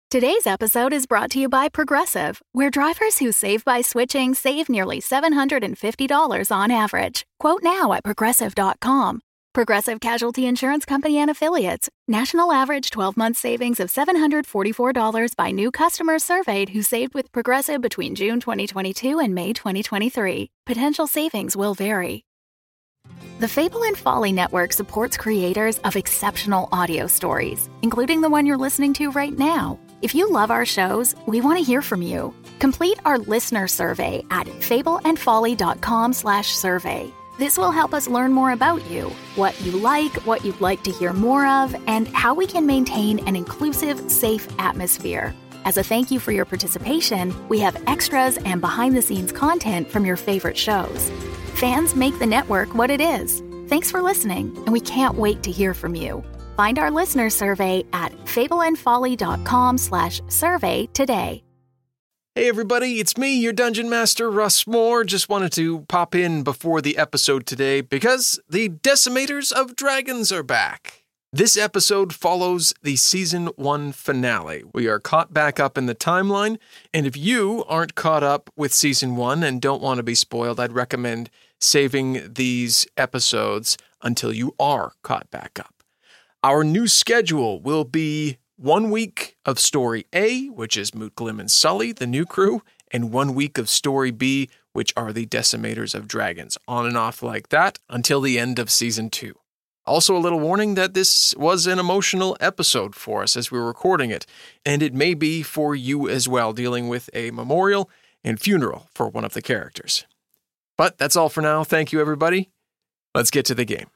Today's episode is brought to you by Progressive, where drivers who save by switching save nearly $750 on average. Quote now at Progressive.com. Progressive Casualty Insurance Company and Affiliates. National average 12-month savings of $744 by new customers surveyed who saved with Progressive between June 2022 and May 2023. Potential savings will vary. The Fable and Folly Network supports creators of exceptional audio stories, including the one you're listening to right now. If you love our shows, we want to hear from you. Complete our listener survey at fableandfolly.com/survey. This will help us learn more about you, what you like, what you'd like to hear more of, and how we can maintain an inclusive, safe atmosphere. As a thank you for your participation, we have extras and behind-the-scenes content from your favorite shows. Fans make the network what it is. Thanks for listening, and we can't wait to hear from you. Find our listener survey at fableandfolly.com/survey today. Hey everybody, it's me, your Dungeon Master, Russ Moore. Just wanted to pop in before the episode today because the Decimators of Dragons are back. This episode follows the Season 1 finale. We are caught back up in the timeline, and if you aren't caught up with Season 1 and don't want to be spoiled, I'd recommend saving these episodes until you are caught back up. Our new schedule will be 1 week of Story A, which is Moot Glim and Sully, the new crew, and 1 week of Story B, which are the Decimators of Dragons, on and off like that until the end of Season 2. Also, a little warning that this was an emotional episode for us as we were recording it, and it may be for you as well, dealing with a memorial and funeral for one of the characters. But that's all for now. Thank you, everybody. Let's get to the game.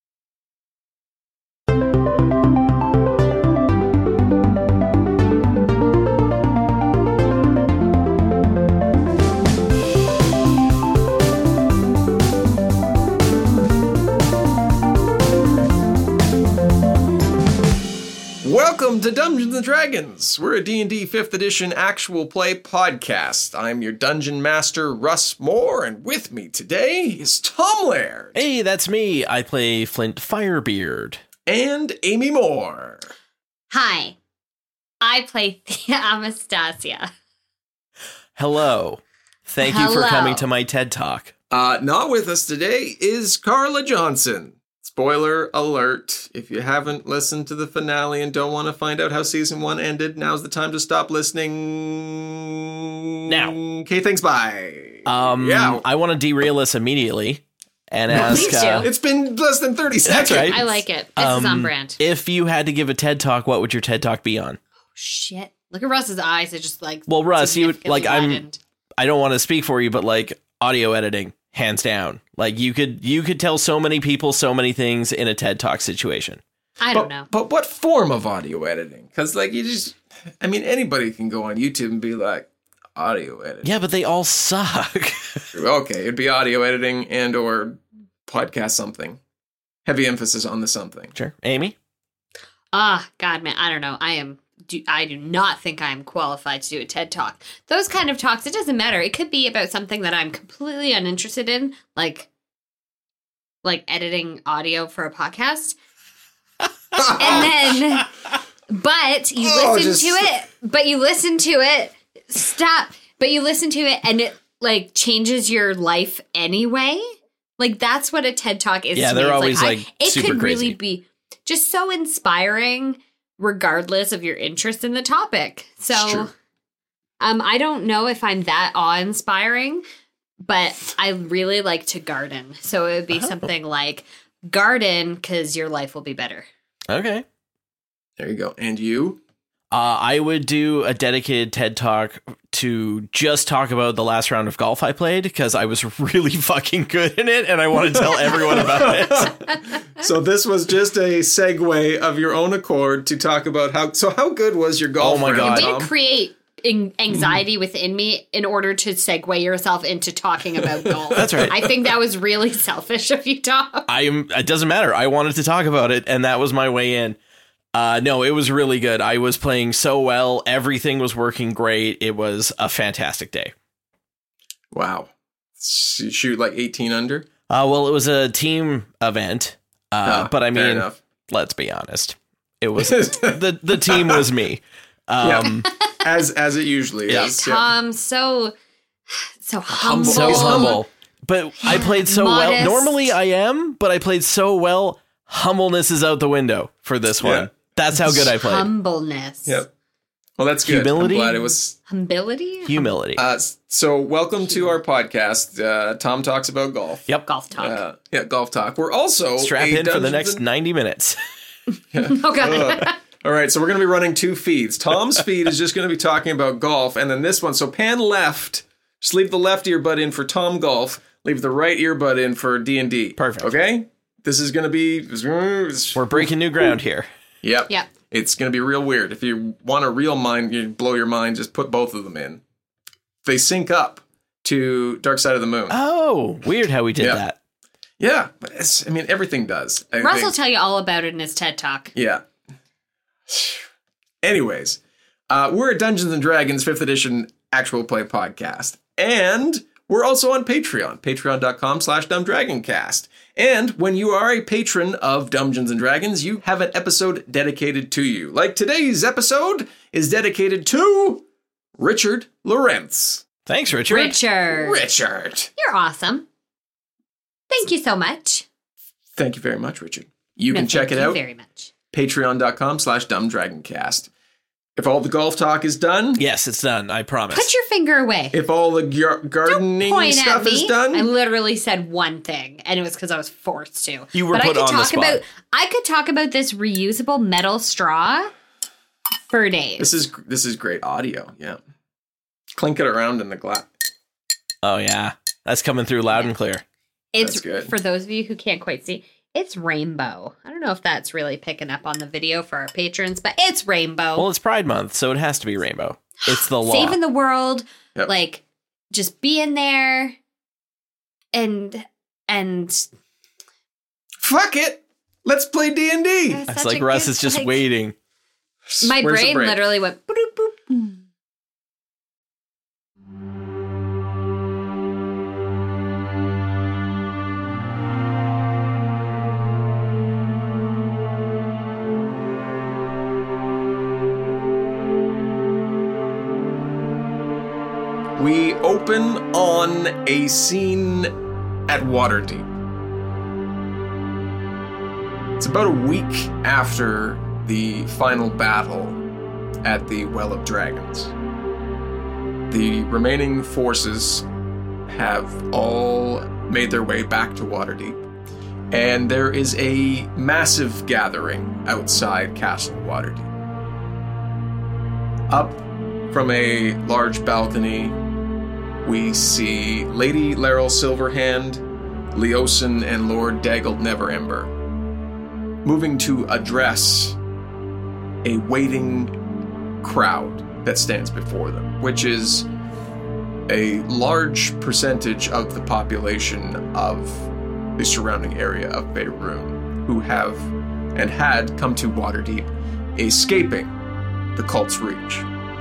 Welcome to Dungeons & Dragons. We're a D&D 5th edition actual play podcast. I'm your Dungeon Master, Russ Moore, and with me today is Tom Laird. Hey, that's me. I play Flint Firebeard. And Amy Moore. Hi, I play Thea Anastasia. Hello. Thank you for coming to my TED Talk. Not with us today is Carla Johnson. Spoiler alert, if you haven't listened to the finale and don't want to find out how Season 1 ended, now's the time to stop listening. Now. Okay, thanks, bye. I want to derail us immediately and ask... Please do. It's been less than 30 seconds. That's right. I like it. This is on brand. If you had to give a TED Talk, what would your TED Talk be on? Oh, shit. Look at Russ's eyes. They're just like... Well, Russ, you would, like, widened. I don't want to speak for you, but, like, audio editing. Hands down. Like, you could tell so many people so many things in a TED Talk situation. I don't know. But what form of audio editing? Because, like, anybody can go on YouTube and be like, audio editing. Yeah, but they all suck. Okay, it'd be audio editing and or podcast something. Heavy emphasis on the something. Sure. Amy? God, man, I don't know. I do not think I'm qualified to do a TED Talk. Those kind of talks, it doesn't matter. It could be about something that I'm completely uninterested in, like editing audio for a podcast. And then, but you listen to it, and it, like, changes your life anyway. Like, that's what a TED Talk is. Yeah, to they're me. always, super crazy. Could really be just so inspiring, regardless of your interest in the topic. So, I don't know if I'm that awe-inspiring, but I really like to garden. So it would be something like garden because your life will be better. Okay. There you go. And you? I would do a dedicated TED Talk to just talk about the last round of golf I played because I was really fucking good in it and I want to tell everyone about it. So this was just a segue of your own accord to talk about how good was your golf? Oh my God. You did create anxiety within me in order to segue yourself into talking about golf. That's right. I think that was really selfish of you, Tom. It doesn't matter. I wanted to talk about it and that was my way in. No, it was really good. I was playing so well. Everything was working great. It was a fantastic day. Wow. Shoot like 18 under? Well, it was a team event. But I mean, enough. Let's be honest. It was the team was me. As it usually is. Yeah. Tom, so humble. So humble. But I played so Modest. well. Normally I am, but I played so well. Humbleness is out the window for this one. Yeah. That's how good I played. Humbleness. Yep. Well, that's good. Humility? I'm glad it was. Humility. So welcome to our podcast. Tom talks about golf. Yep. Golf talk. Golf talk. We're also Strap in for the next 90 minutes. Oh, God. All right, so we're going to be running 2 feeds. Tom's feed is just going to be talking about golf, and then this one. So pan left. Just leave the left earbud in for Tom Golf. Leave the right earbud in for D&D. Perfect. Okay? This is going to be... We're breaking new ground here. Yep. Yep. It's going to be real weird. If you want a real mind, you blow your mind, just put both of them in. They sync up to Dark Side of the Moon. Oh, weird how we did that. Yeah, but everything does. Russ will tell you all about it in his TED Talk. Yeah. Anyways, we're a Dungeons and Dragons 5th edition actual play podcast. And we're also on Patreon, patreon.com/dumbdragoncast. And when you are a patron of Dungeons and Dragons, you have an episode dedicated to you. Like today's episode is dedicated to Richard Lawrence. Thanks, Richard. Richard. You're awesome. Thank you so much. Thank you very much, Richard. You can check it out. Thank you very much. Patreon.com/dumbdragoncast. If all the golf talk is done. Yes, it's done. I promise. Put your finger away. If all the gardening stuff is done. I literally said one thing, and it was because I was forced to. You were put on the spot. I could talk about this reusable metal straw for days. This is great audio. Yeah. Clink it around in the glass. Oh, yeah. That's coming through loud and clear. It's That's good. For those of you who can't quite see, it's rainbow. I don't know if that's really picking up on the video for our patrons, but it's rainbow. Well, it's Pride Month, so it has to be rainbow. It's the law. Saving the world, Yep. like just being there and Fuck it. Let's play D&D. It's like Russ is just waiting. My Where's the brain break? literally went boop, boop, boop. We open on a scene at Waterdeep. It's about a week after the final battle at the Well of Dragons. The remaining forces have all made their way back to Waterdeep, and there is a massive gathering outside Castle Waterdeep. Up from a large balcony, we see Lady Laryl Silverhand, Leosin, and Lord Daggled Neverember moving to address a waiting crowd that stands before them, which is a large percentage of the population of the surrounding area of Faerun, who have and had come to Waterdeep, escaping the cult's reach.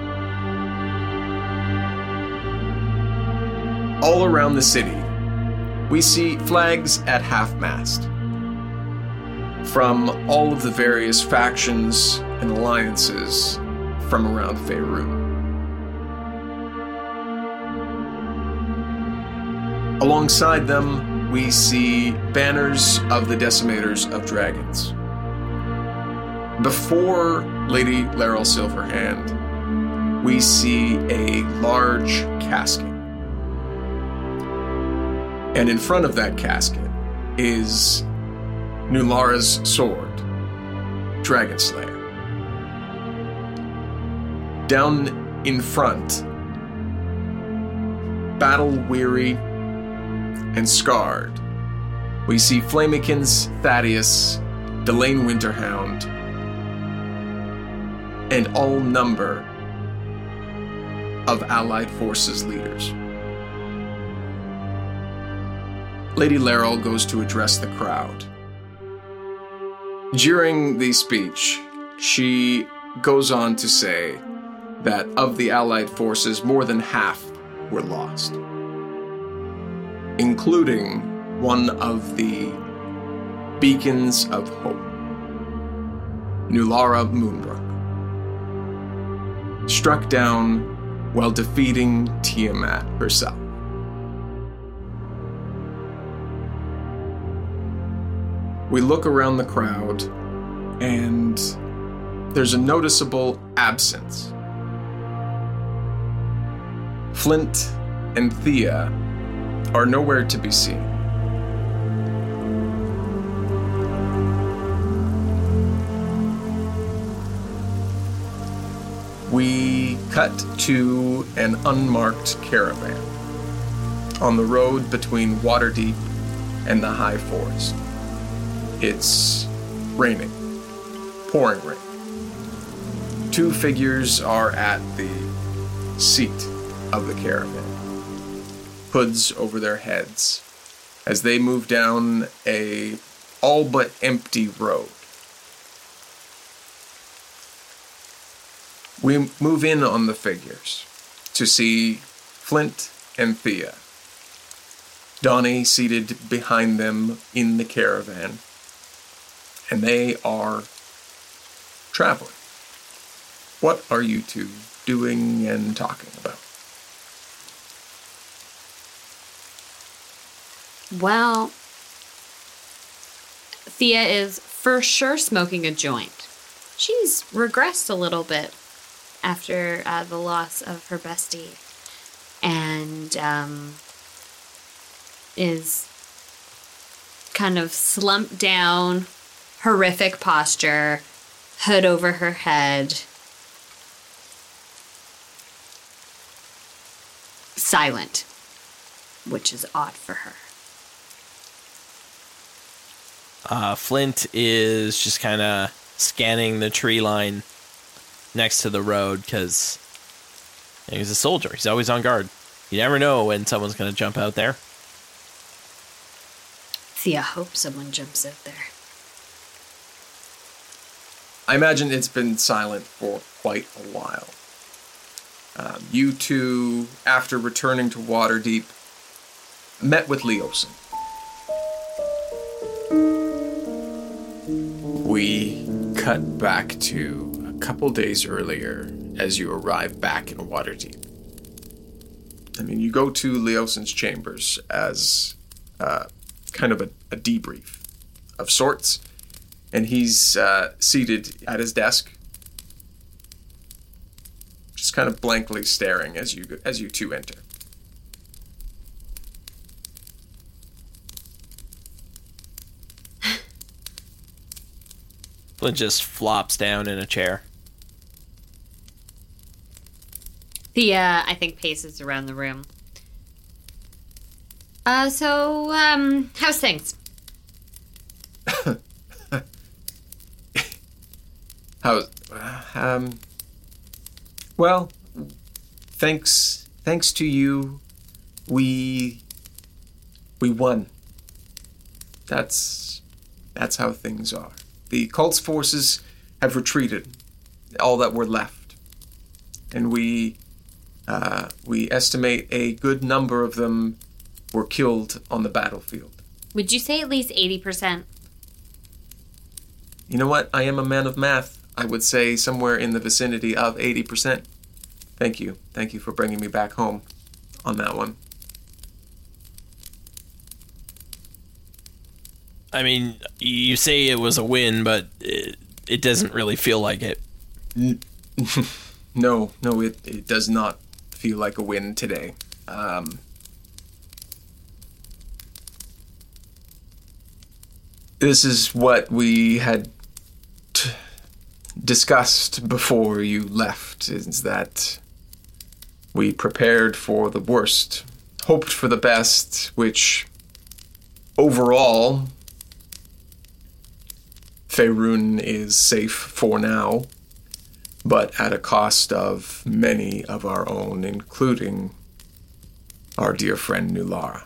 All around the city, we see flags at half-mast from all of the various factions and alliances from around Faerun. Alongside them, we see banners of the Decimators of Dragons. Before Lady Laryl Silverhand, we see a large casket. And in front of that casket is Nulara's sword, Dragonslayer. Down in front, battle-weary and scarred, we see Flamekins, Thaddeus, Delane Winterhound, and all number of Allied Forces leaders. Lady Laryl goes to address the crowd. During the speech, she goes on to say that of the Allied forces, more than half were lost, including one of the beacons of hope, Nulara Moonbrook. struck down while defeating Tiamat herself. We look around the crowd, and there's a noticeable absence. Flint and Thea are nowhere to be seen. We cut to an unmarked caravan on the road between Waterdeep and the High Forest. It's raining, pouring rain. Two figures are at the seat of the caravan, hoods over their heads, as they move down a all but empty road. We move in on the figures to see Flint and Thea. Donnie seated behind them in the caravan, and they are traveling. What are you two doing and talking about? Well, Thea is for sure smoking a joint. She's regressed a little bit after the loss of her bestie, and is kind of slumped down, horrific posture, hood over her head, silent, which is odd for her. Flint is just kind of scanning the tree line next to the road because he's a soldier. He's always on guard. You never know when someone's going to jump out there. Thea hopes someone jumps out there. I imagine it's been silent for quite a while. You two, after returning to Waterdeep, met with Leosin. We cut back to a couple days earlier as you arrive back in Waterdeep. I mean, you go to Leosin's chambers as kind of a debrief of sorts, and he's seated at his desk, just kind of blankly staring as you two enter. Flint just flops down in a chair. Thea, I think, paces around the room. How's things? Well, thanks to you, we won. That's how things are. The cult's forces have retreated, all that were left, and we estimate a good number of them were killed on the battlefield. Would you say at least 80%? You know what? I am a man of math. I would say somewhere in the vicinity of 80%. Thank you. Thank you for bringing me back home on that one. I mean, you say it was a win, but it doesn't really feel like it. No, it does not feel like a win today. This is what we had discussed before you left, is that we prepared for the worst, hoped for the best, which overall Faerun is safe for now, but at a cost of many of our own, including our dear friend Nulara.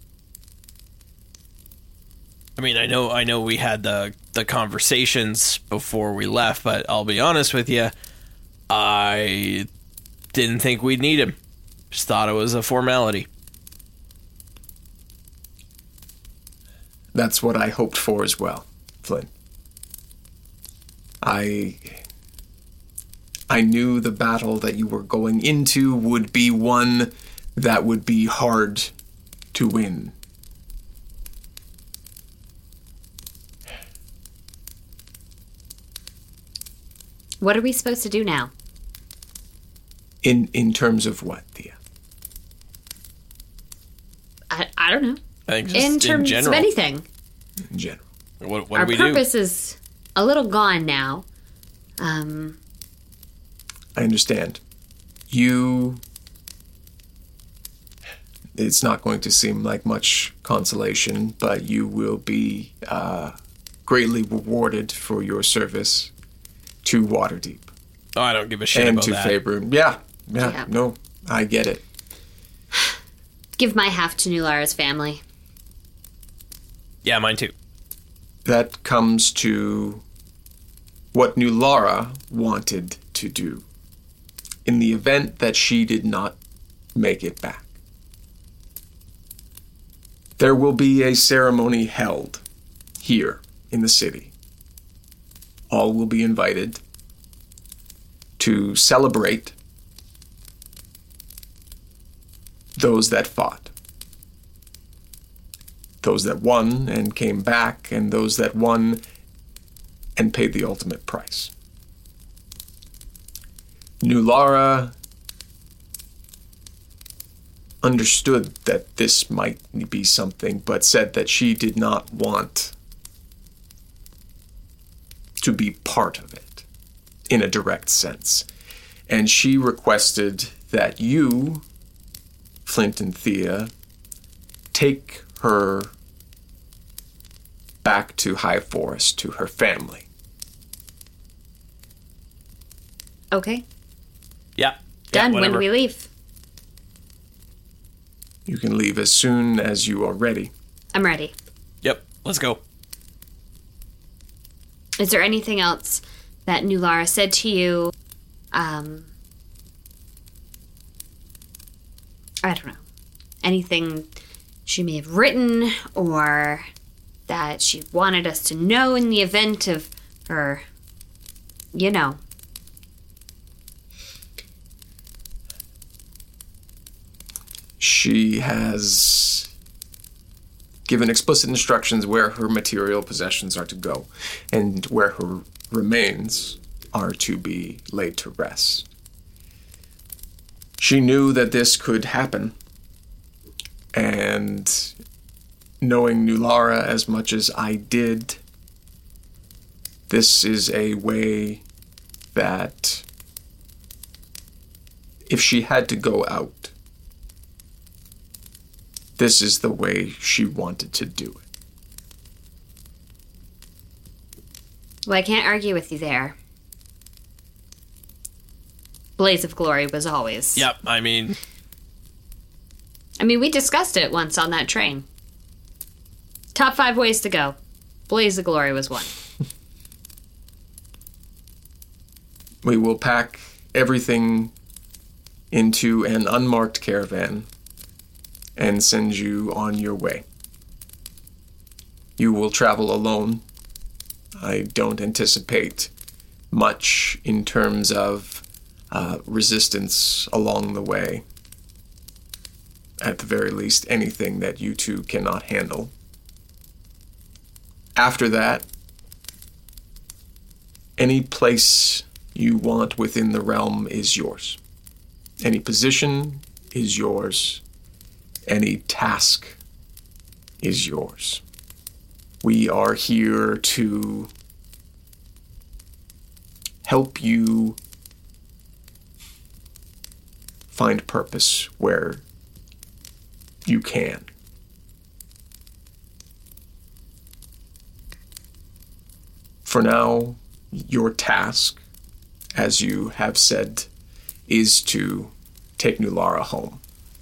I mean, I know we had the conversations before we left, but I'll be honest with you, I didn't think we'd need him. Just thought it was a formality. That's what I hoped for as well, Flynn. I knew the battle that you were going into would be one that would be hard to win. What are we supposed to do now? In terms of what, Thea? I don't know. I think just In terms of anything. In general. What Our do we do? purpose is a little gone now. I understand. It's not going to seem like much consolation, but you will be greatly rewarded for your service to Waterdeep. Oh, I don't give a shit and about to that. Faerun. Yeah, no, I get it. Give my half to Nulara's family. Yeah, mine too. That comes to what Nulara wanted to do in the event that she did not make it back. There will be a ceremony held here in the city. All will be invited to celebrate those that fought, those that won and came back, and those that won and paid the ultimate price. Nulara understood that this might be something, but said that she did not want to be part of it in a direct sense. And she requested that you, Flint and Thea, take her back to High Forest, to her family. Okay. Yeah. Done. Yeah, When do we leave? You can leave as soon as you are ready. I'm ready. Yep. Let's go. Is there anything else that Nulara said to you? I don't know. Anything she may have written or that she wanted us to know in the event of her, you know. She has given explicit instructions where her material possessions are to go and where her remains are to be laid to rest. She knew that this could happen, and knowing Nulara as much as I did, this is a way that if she had to go out, this is the way she wanted to do it. Well, I can't argue with you there. Blaze of Glory was always. Yep. I mean, we discussed it once on that train. Top 5 ways to go. Blaze of Glory was one. We will pack everything into an unmarked caravan and send you on your way. You will travel alone. I don't anticipate much in terms of resistance along the way. At the very least, anything that you two cannot handle. After that, any place you want within the realm is yours. Any position is yours. Any task is yours. We are here to help you find purpose where you can. For now, your task, as you have said, is to take Nulara home.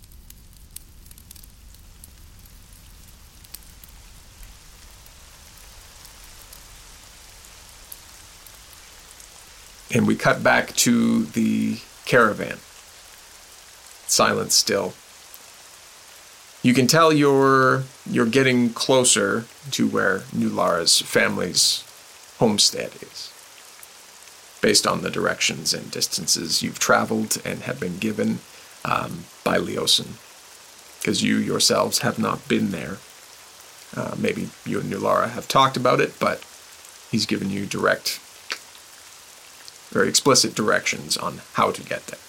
And we cut back to the caravan. Silent still. You can tell you're getting closer to where Nulara's family's homestead is. based on the directions and distances you've traveled and have been given by Leosin, because you yourselves have not been there. Maybe you and Nulara have talked about it, but he's given you direct, very explicit directions on how to get there.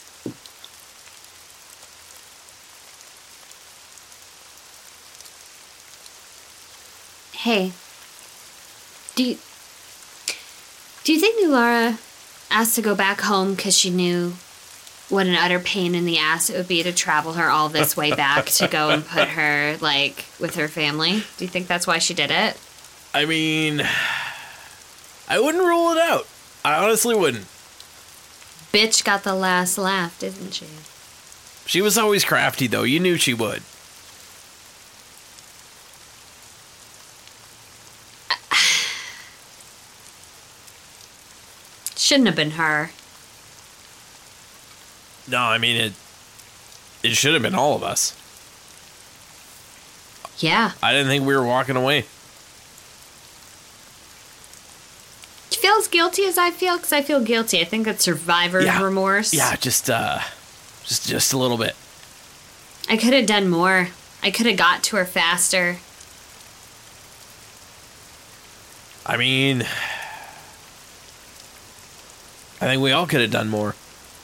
Hey, do you think Nulara asked to go back home because she knew what an utter pain in the ass it would be to travel her all this way back to go and put her, like, with her family? Do you think that's why she did it? I mean, I wouldn't rule it out. I honestly wouldn't. Bitch got the last laugh, didn't she? She was always crafty, though. You knew she would. Shouldn't have been her. No, I mean, it should have been all of us. Yeah. I didn't think we were walking away. Do you feel as guilty as I feel? Because I feel guilty. I think that's survivor's remorse. Yeah, just a little bit. I could have done more. I could have got to her faster. I mean, I think we all could have done more.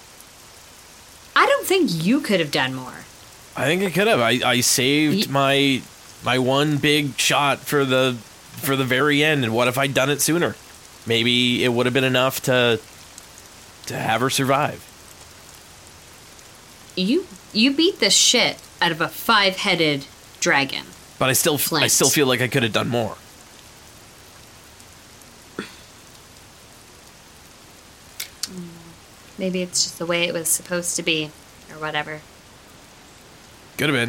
I don't think you could have done more. I think I could have. I saved my one big shot for the very end, and what if I'd done it sooner? Maybe it would have been enough to have her survive. You beat the shit out of a 5-headed dragon. But I still feel like I could have done more. Maybe it's just the way it was supposed to be, or whatever. Could have been.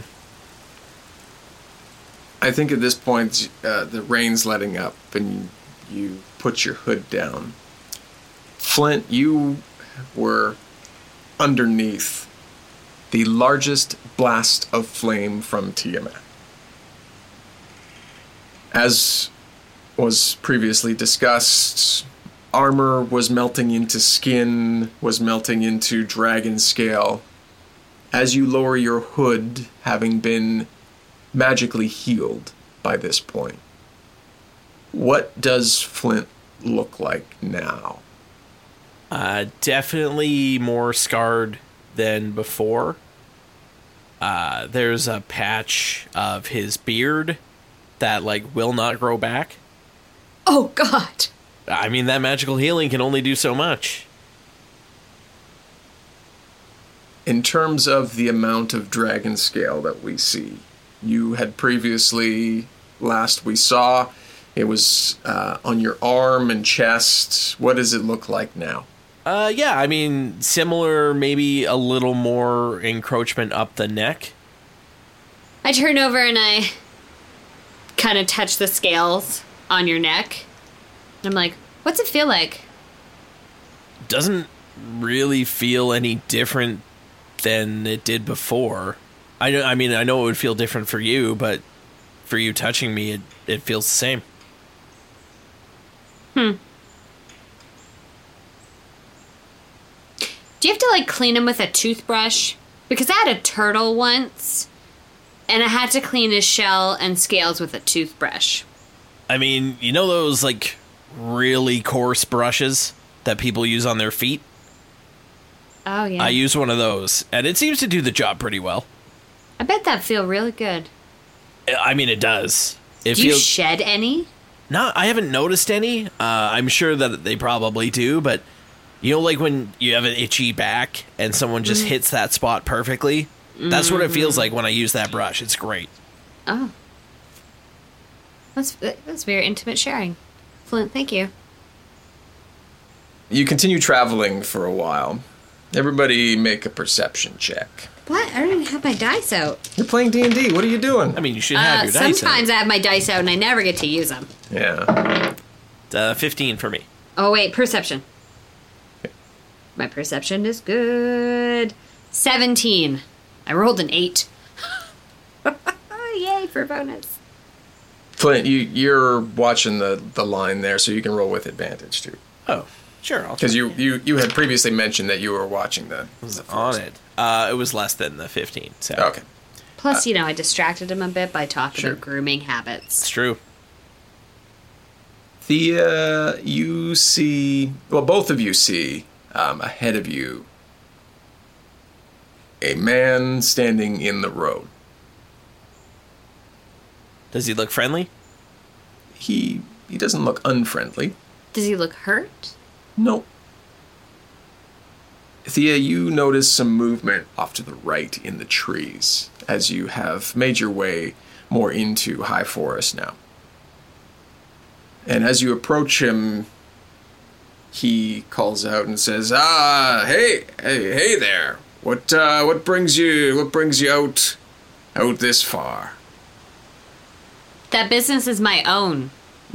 I think at this point, the rain's letting up, and you put your hood down. Flint, you were underneath the largest blast of flame from Tiamat. As was previously discussed, armor was melting into skin, was melting into dragon scale. As you lower your hood, having been magically healed by this point, what does Flint look like now? Definitely more scarred than before. There's a patch of his beard that, like, will not grow back. Oh, God. I mean, that magical healing can only do so much. In terms of the amount of dragon scale that we see, you had previously, last we saw, it was on your arm and chest. What does it look like now? Yeah, I mean, similar, maybe a little more encroachment up the neck. I turn over and I kind of touch the scales on your neck. I'm like, what's it feel like? Doesn't really feel any different than it did before. I know it would feel different for you, but for you touching me, it feels the same. Do you have to, like, clean him with a toothbrush? Because I had a turtle once, and I had to clean his shell and scales with a toothbrush. I mean, you know those, like, really coarse brushes that people use on their feet? Oh, yeah. I use one of those, and it seems to do the job pretty well. I bet that feel really good. I mean, it does. Do you shed any? No, I haven't noticed any. I'm sure that they probably do, but you know, like when you have an itchy back and someone just hits that spot perfectly? That's what it feels like when I use that brush. It's great. Oh. That's very intimate sharing. Flint, thank you. You continue traveling for a while. Everybody make a perception check. What? I don't even have my dice out. You're playing D&D. What are you doing? I mean, you should have your dice out. Sometimes I have my dice out and I never get to use them. Yeah. 15 for me. Oh, wait. Perception. My perception is good. 17. I rolled an 8. Yay for bonus. Flint, you're watching the line there, so you can roll with advantage, too. Oh. Sure. Because you had previously mentioned that you were watching the on it. It was less than the 15. So. Okay. Plus, I distracted him a bit by talking about grooming habits. It's true. Thea, you see... Well, both of you see ahead of you a man standing in the road. Does he look friendly? He doesn't look unfriendly. Does he look hurt? Nope. Thea, you notice some movement off to the right in the trees as you have made your way more into high forest now. And as you approach him, he calls out and says, hey there. What brings you out this far? That business is my own.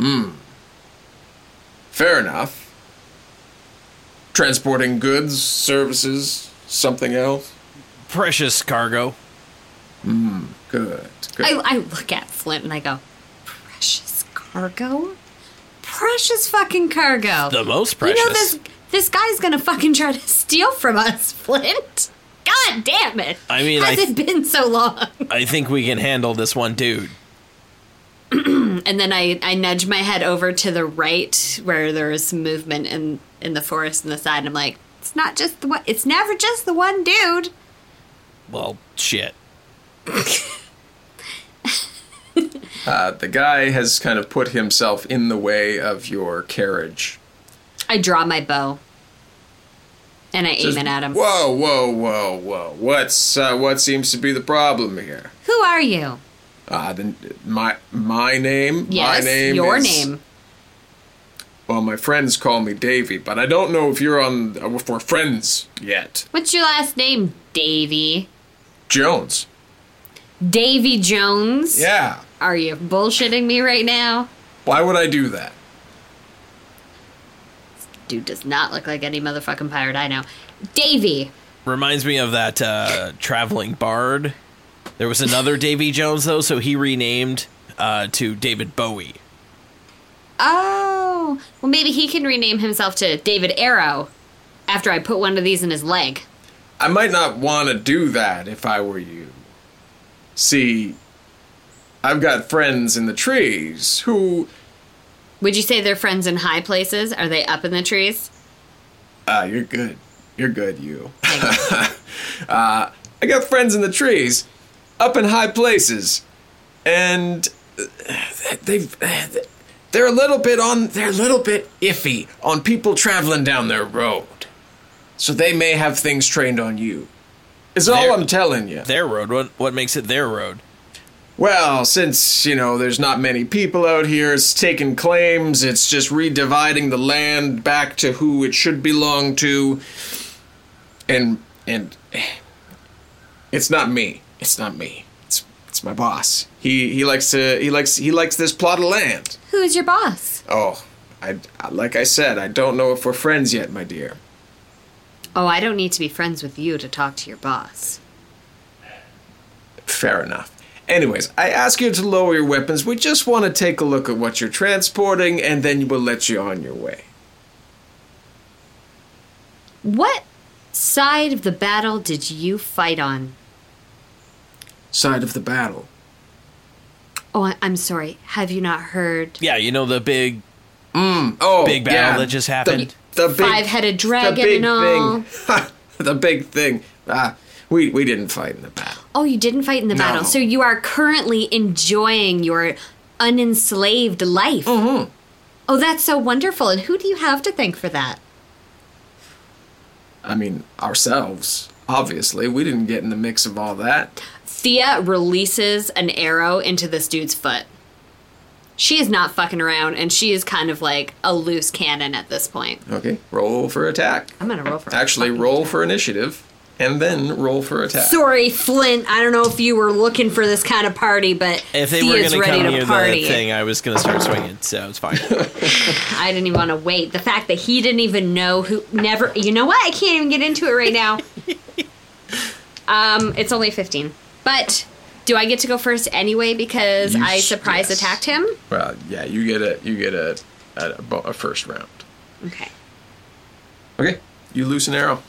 Fair enough. Transporting goods, services, something else? Precious cargo. Good. I look at Flint and I go, precious cargo? Precious fucking cargo. The most precious. This guy's gonna fucking try to steal from us, Flint. God damn it. I mean, Has it been so long? I think we can handle this one dude. And then I nudge my head over to the right where there's some movement in the forest on the side, and I'm like, it's never just the one dude. Well, shit. The guy has kind of put himself in the way of your carriage. I draw my bow. And I aim it at him. Whoa. What seems to be the problem here? Who are you? My name? Yes, my name your is, name. Well, my friends call me Davy, but I don't know if we're friends yet. What's your last name, Davy? Jones. Davy Jones? Yeah. Are you bullshitting me right now? Why would I do that? Dude does not look like any motherfucking pirate I know. Davy. Reminds me of that traveling bard. There was another Davy Jones, though, so he renamed to David Bowie. Oh. Well, maybe he can rename himself to David Arrow after I put one of these in his leg. I might not want to do that if I were you. See, I've got friends in the trees who... Would you say they're friends in high places? Are they up in the trees? You're good. You're good, you. I got friends in the trees, up in high places, and they're a little bit iffy on people traveling down their road. So they may have things trained on you. Is all I'm telling you. Their road? What makes it their road? Well, since, there's not many people out here, it's taking claims, it's just redividing the land back to who it should belong to. And it's not me. It's not me. It's my boss. He likes this plot of land. Who's your boss? Oh, like I said, I don't know if we're friends yet, my dear. Oh, I don't need to be friends with you to talk to your boss. Fair enough. Anyways, I ask you to lower your weapons. We just want to take a look at what you're transporting, and then we'll let you on your way. What side of the battle did you fight on? Side of the battle. Oh, I'm sorry. Have you not heard? Yeah, the big... big battle that just happened. The big, five-headed dragon and all. Thing. The big thing. We didn't fight in the battle. Oh, you didn't fight in the battle. So you are currently enjoying your unenslaved life. Mm-hmm. Oh, that's so wonderful. And who do you have to thank for that? I mean, ourselves. Obviously, we didn't get in the mix of all that. Thea releases an arrow into this dude's foot. She is not fucking around, and she is kind of like a loose cannon at this point. Okay, roll for attack. I'm gonna roll for Actually, roll for initiative, and then roll for attack. Sorry, Flint. I don't know if you were looking for this kind of party, but if they Thea's were ready come to near party. The thing, I was going to start swinging, so it's fine. I didn't even want to wait. The fact that he didn't even know who... Never... You know what? I can't even get into it right now. It's only 15. But... Do I get to go first anyway because I surprise attacked him? Well, yeah, you get a first round. Okay. Okay, you loose an arrow.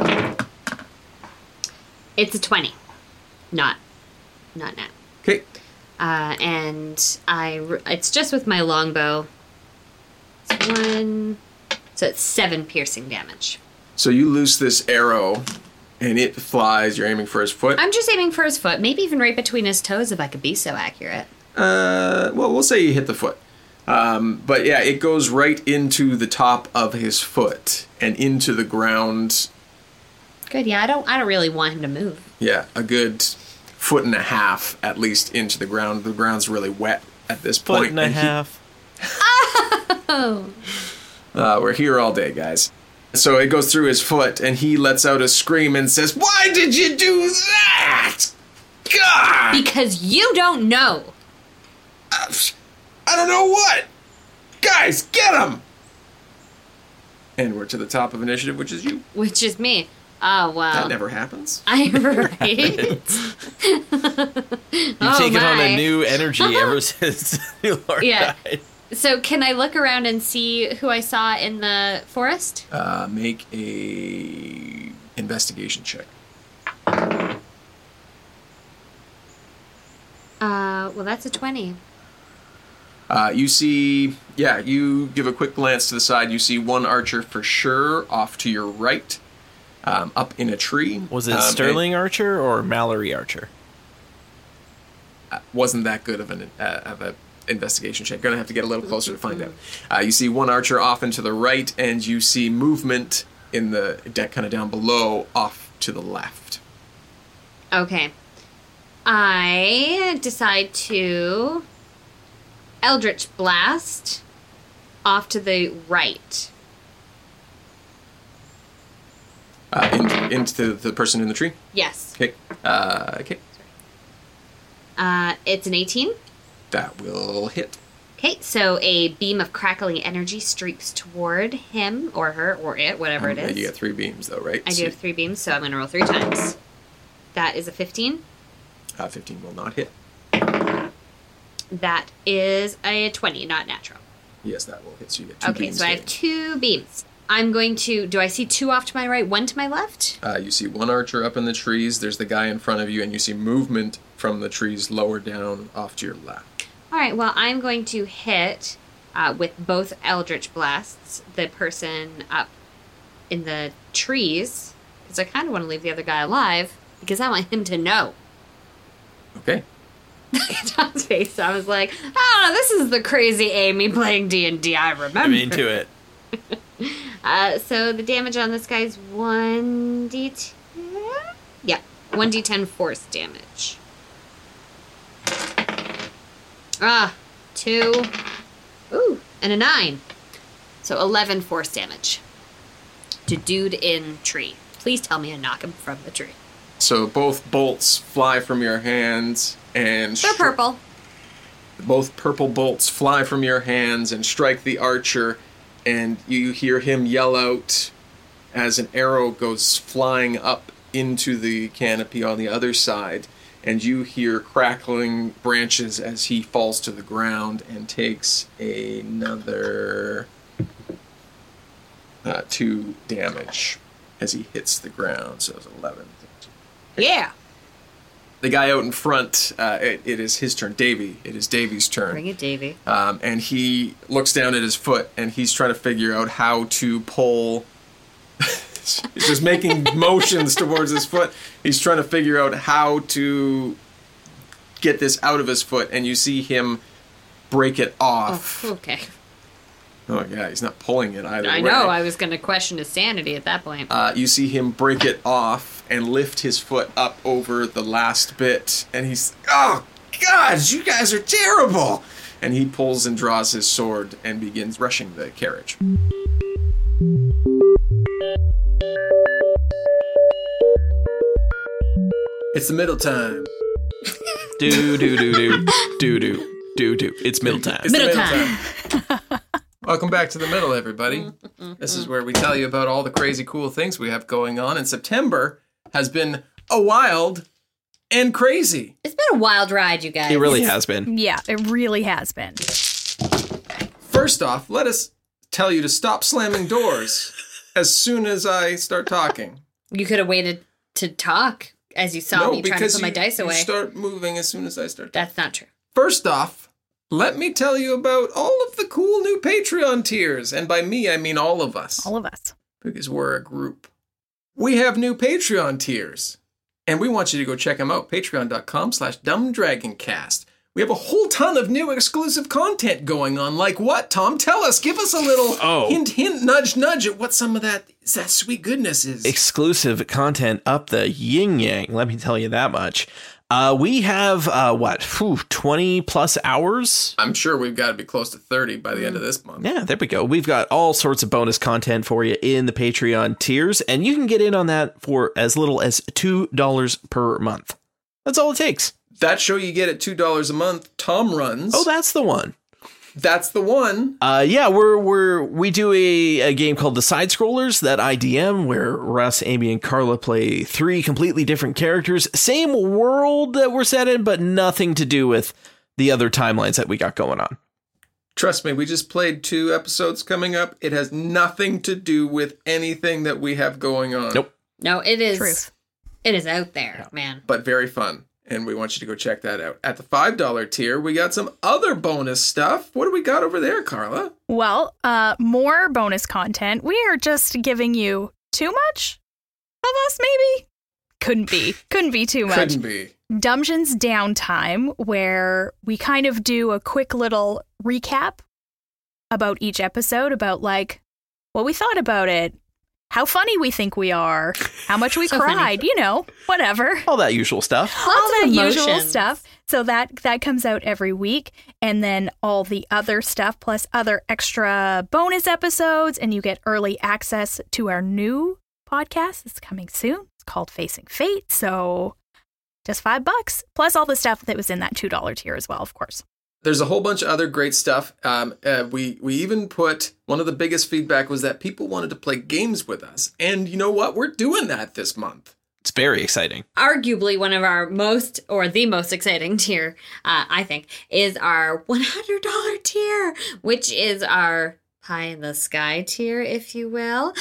It's a 20. Not now. Okay. And it's just with my longbow. It's 1, so it's 7 piercing damage. So you loose this arrow, and it flies. You're aiming for his foot. I'm just aiming for his foot, maybe even right between his toes if I could be so accurate. Well, we'll say you hit the foot. But yeah, it goes right into the top of his foot and into the ground. Good, yeah, I don't really want him to move. Yeah, a good 1.5 feet at least into the ground. The ground's really wet at this point. 1.5 feet. We're here all day, guys. So it goes through his foot, and he lets out a scream and says, "Why did you do that? God!" Because you don't know. I don't know what. Guys, get him! And we're to the top of initiative, which is you. Which is me. Oh, wow. That never happens. I'm right. You've taken on a new energy ever since Lord died. So can I look around and see who I saw in the forest? Make a investigation check. Well, that's a 20. You see, you give a quick glance to the side. You see one archer for sure off to your right, up in a tree. Was it Sterling Archer or Mallory Archer? Wasn't that good of an investigation check. Gonna have to get a little closer to find out. You see one archer off and to the right, and you see movement in the deck kind of down below off to the left. Okay. I decide to Eldritch Blast off to the right. Into the person in the tree? Yes. Okay. It's an 18. That will hit. Okay, so a beam of crackling energy streaks toward him or her or it, whatever it is. You get 3 beams, though, right? I do have 3 beams, so I'm going to roll 3 times. That is a 15. 15 will not hit. That is a 20, not natural. Yes, that will hit. So you get 2 beams. Okay, so I have 2 beams. I'm going to... Do I see 2 off to my right, 1 to my left? You see one archer up in the trees. There's the guy in front of you, and you see movement from the trees lower down off to your left. All right, well, I'm going to hit, with both Eldritch Blasts, the person up in the trees, because I kind of want to leave the other guy alive, because I want him to know. Okay. Tom's face, I was like, oh, this is the crazy Amy playing D&D I remember. I'm into it. So the damage on this guy's 1d10? Yeah, 1d10 force damage. 2. Ooh, and a 9. So 11 force damage. To dude in tree. Please tell me I knock him from the tree. So both bolts fly from your hands and... They're purple. Both purple bolts fly from your hands and strike the archer, and you hear him yell out as an arrow goes flying up into the canopy on the other side, and you hear crackling branches as he falls to the ground and takes another 2 damage as he hits the ground. So it's 11. Yeah. The guy out in front, it is his turn. Davey. It is Davey's turn. Bring it, Davey. And he looks down at his foot, and he's trying to figure out how to pull... He's just making motions towards his foot. He's trying to figure out how to get this out of his foot, and you see him break it off. Oh, okay. Oh, yeah, he's not pulling it either way. I know, I was going to question his sanity at that point. You see him break it off and lift his foot up over the last bit, and he's, oh, God, you guys are terrible! And he pulls and draws his sword and begins rushing the carriage. It's the middle time. Do. It's middle time. It's middle time. Welcome back to the middle, everybody. This is where we tell you about all the crazy cool things we have going on. And September has been a wild and crazy. It's been a wild ride, you guys. It really has been. Yeah, it really has been. First off, let us tell you to stop slamming doors as soon as I start talking. You could have waited to talk as you saw me trying to put my dice away. You start moving as soon as I start talking. That's not true. First off, let me tell you about all of the cool new Patreon tiers. And by me, I mean all of us. All of us. Because we're a group. We have new Patreon tiers. And we want you to go check them out. Patreon.com/dumbdragoncast. We have a whole ton of new exclusive content going on. Like what, Tom? Tell us. Give us a little hint, nudge, nudge at what some of that sweet goodness is. Exclusive content up the yin-yang. Let me tell you that much. We have, 20 plus hours? I'm sure we've got to be close to 30 by the end of this month. Yeah, there we go. We've got all sorts of bonus content for you in the Patreon tiers, and you can get in on that for as little as $2 per month. That's all it takes. That show you get at $2 a month, Tom runs. Oh, that's the one. That's the one. Yeah, we do a game called The Side Scrollers that I DM, where Russ, Amy, and Carla play 3 completely different characters. Same world that we're set in, but nothing to do with the other timelines that we got going on. Trust me, we just played 2 episodes coming up. It has nothing to do with anything that we have going on. Nope. No, it is. Truth. It is out there, man. But very fun. And we want you to go check that out. At the $5 tier, we got some other bonus stuff. What do we got over there, Carla? Well, more bonus content. We are just giving you too much of us, maybe? Couldn't be too much. Couldn't be. Dungeons Downtime, where we kind of do a quick little recap about each episode, about like what we thought about it, how funny we think we are, how much we cried, whatever. All that usual stuff. All that emotions. usual stuff. So that comes out every week. And then all the other stuff, plus other extra bonus episodes. And you get early access to our new podcast. It's coming soon. It's called Facing Fate. So just $5, plus all the stuff that was in that $2 tier as well, of course. There's a whole bunch of other great stuff. We even put, one of the biggest feedback was that people wanted to play games with us. And you know what? We're doing that this month. It's very exciting. Arguably one of our the most exciting tier, I think, is our $100 tier, which is our pie in the sky tier, if you will.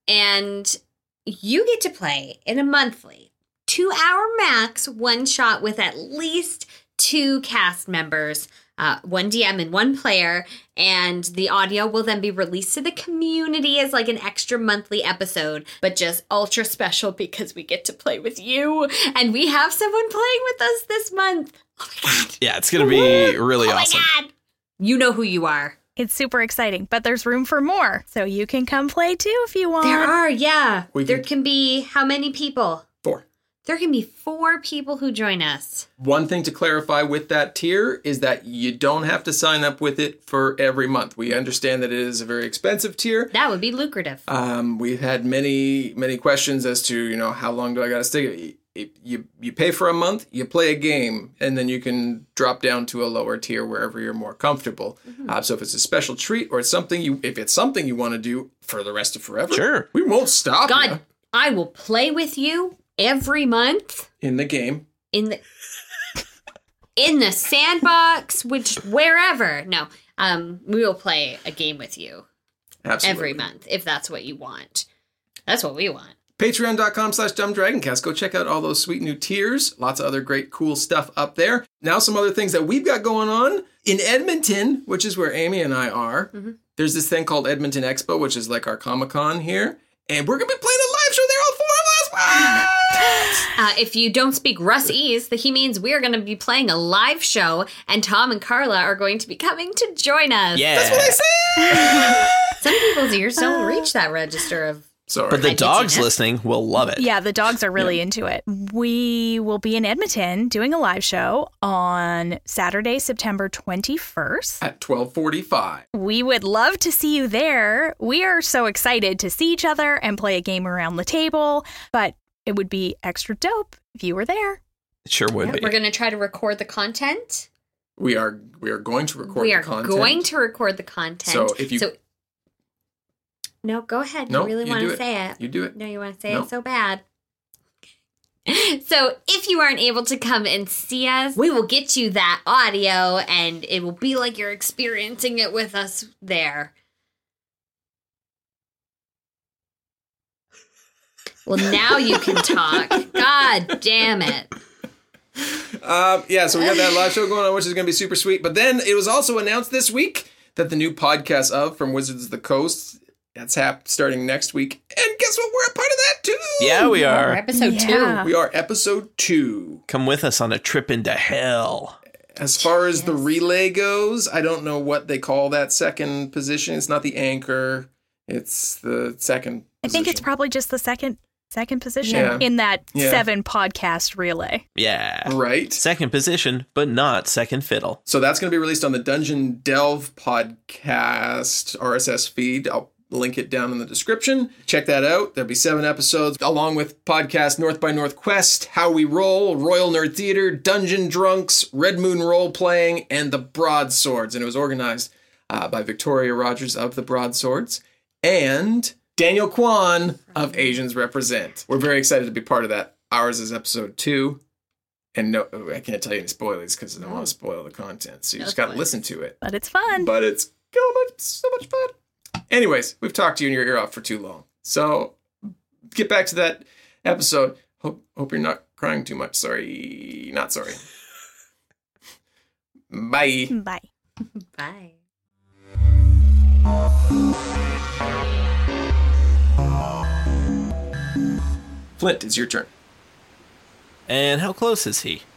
And you get to play in a monthly 2-hour max one shot with at least 2 cast members, 1 DM and 1 player, and the audio will then be released to the community as like an extra monthly episode, but just ultra special because we get to play with you, and we have someone playing with us this month. Oh my god. Yeah, it's going to be really awesome. Oh my god. You know who you are. It's super exciting, but there's room for more. So you can come play too if you want. There are, yeah. There can be how many people? 4. There can be 4 people who join us. One thing to clarify with that tier is that you don't have to sign up with it for every month. We understand that it is a very expensive tier. That would be lucrative. We've had many questions as to, how long do I got to stay? You pay for a month, you play a game, and then you can drop down to a lower tier wherever you're more comfortable. Mm-hmm. So if it's a special treat or it's something if it's something you want to do for the rest of forever, sure, we won't stop. God, I will play with you every month in the game, in the sandbox, wherever. No, we will play a game with you. Absolutely. Every month if that's what you want. That's what we want. Patreon.com/dumbdragoncast. Go check out all those sweet new tiers. Lots of other great, cool stuff up there. Now some other things that we've got going on. In Edmonton, which is where Amy and I are, there's this thing called Edmonton Expo, which is like our Comic-Con here. And we're going to be playing a live show there, all 4 of us. If you don't speak Russese, he means we're going to be playing a live show, and Tom and Carla are going to be coming to join us. Yeah. That's what I said. Some people's ears don't reach that register of... Sorry. But the dogs listening will love it. Yeah, the dogs are really into it. We will be in Edmonton doing a live show on Saturday, September 21st. At 12:45. We would love to see you there. We are so excited to see each other and play a game around the table, but it would be extra dope if you were there. It sure would be. We're going to try to record the content. We are going to record the content. We are going to record the content. So if you... No, go ahead. No, you really want to say it. You do it. No, you want to say it so bad. So if you aren't able to come and see us, we will get you that audio, and it will be like you're experiencing it with us there. Well, now you can talk. God damn it. Yeah, so we got that live show going on, which is going to be super sweet. But then it was also announced this week that the new podcast of From Wizards of the Coast, that's starting next week. And guess what? We're a part of that too. Yeah, we are. We're episode 2. We are episode 2. Come with us on a trip into hell. As far as the relay goes, I don't know what they call that second position. It's not the anchor. It's the second position. I think it's probably just the second position in that 7 podcast relay. Yeah. Right. Second position, but not second fiddle. So that's going to be released on the Dungeon Delve podcast RSS feed. I'll link it down in the description. Check that out. There'll be 7 episodes along with podcast North by Northwest, How We Roll, Royal Nerd Theater, Dungeon Drunks, Red Moon Role Playing, and The Broadswords. And it was organized by Victoria Rogers of The Broadswords and Daniel Kwan of Asians Represent. We're very excited to be part of that. Ours is episode 2. And no, I can't tell you any spoilers because I don't want to spoil the content. So you just got to listen to it. But it's fun. But it's so much fun. Anyways, we've talked to you in your ear off for too long. So get back to that episode. Hope you're not crying too much. Sorry. Not sorry. Bye. Bye. Bye. Flint, it's your turn. And how close is he?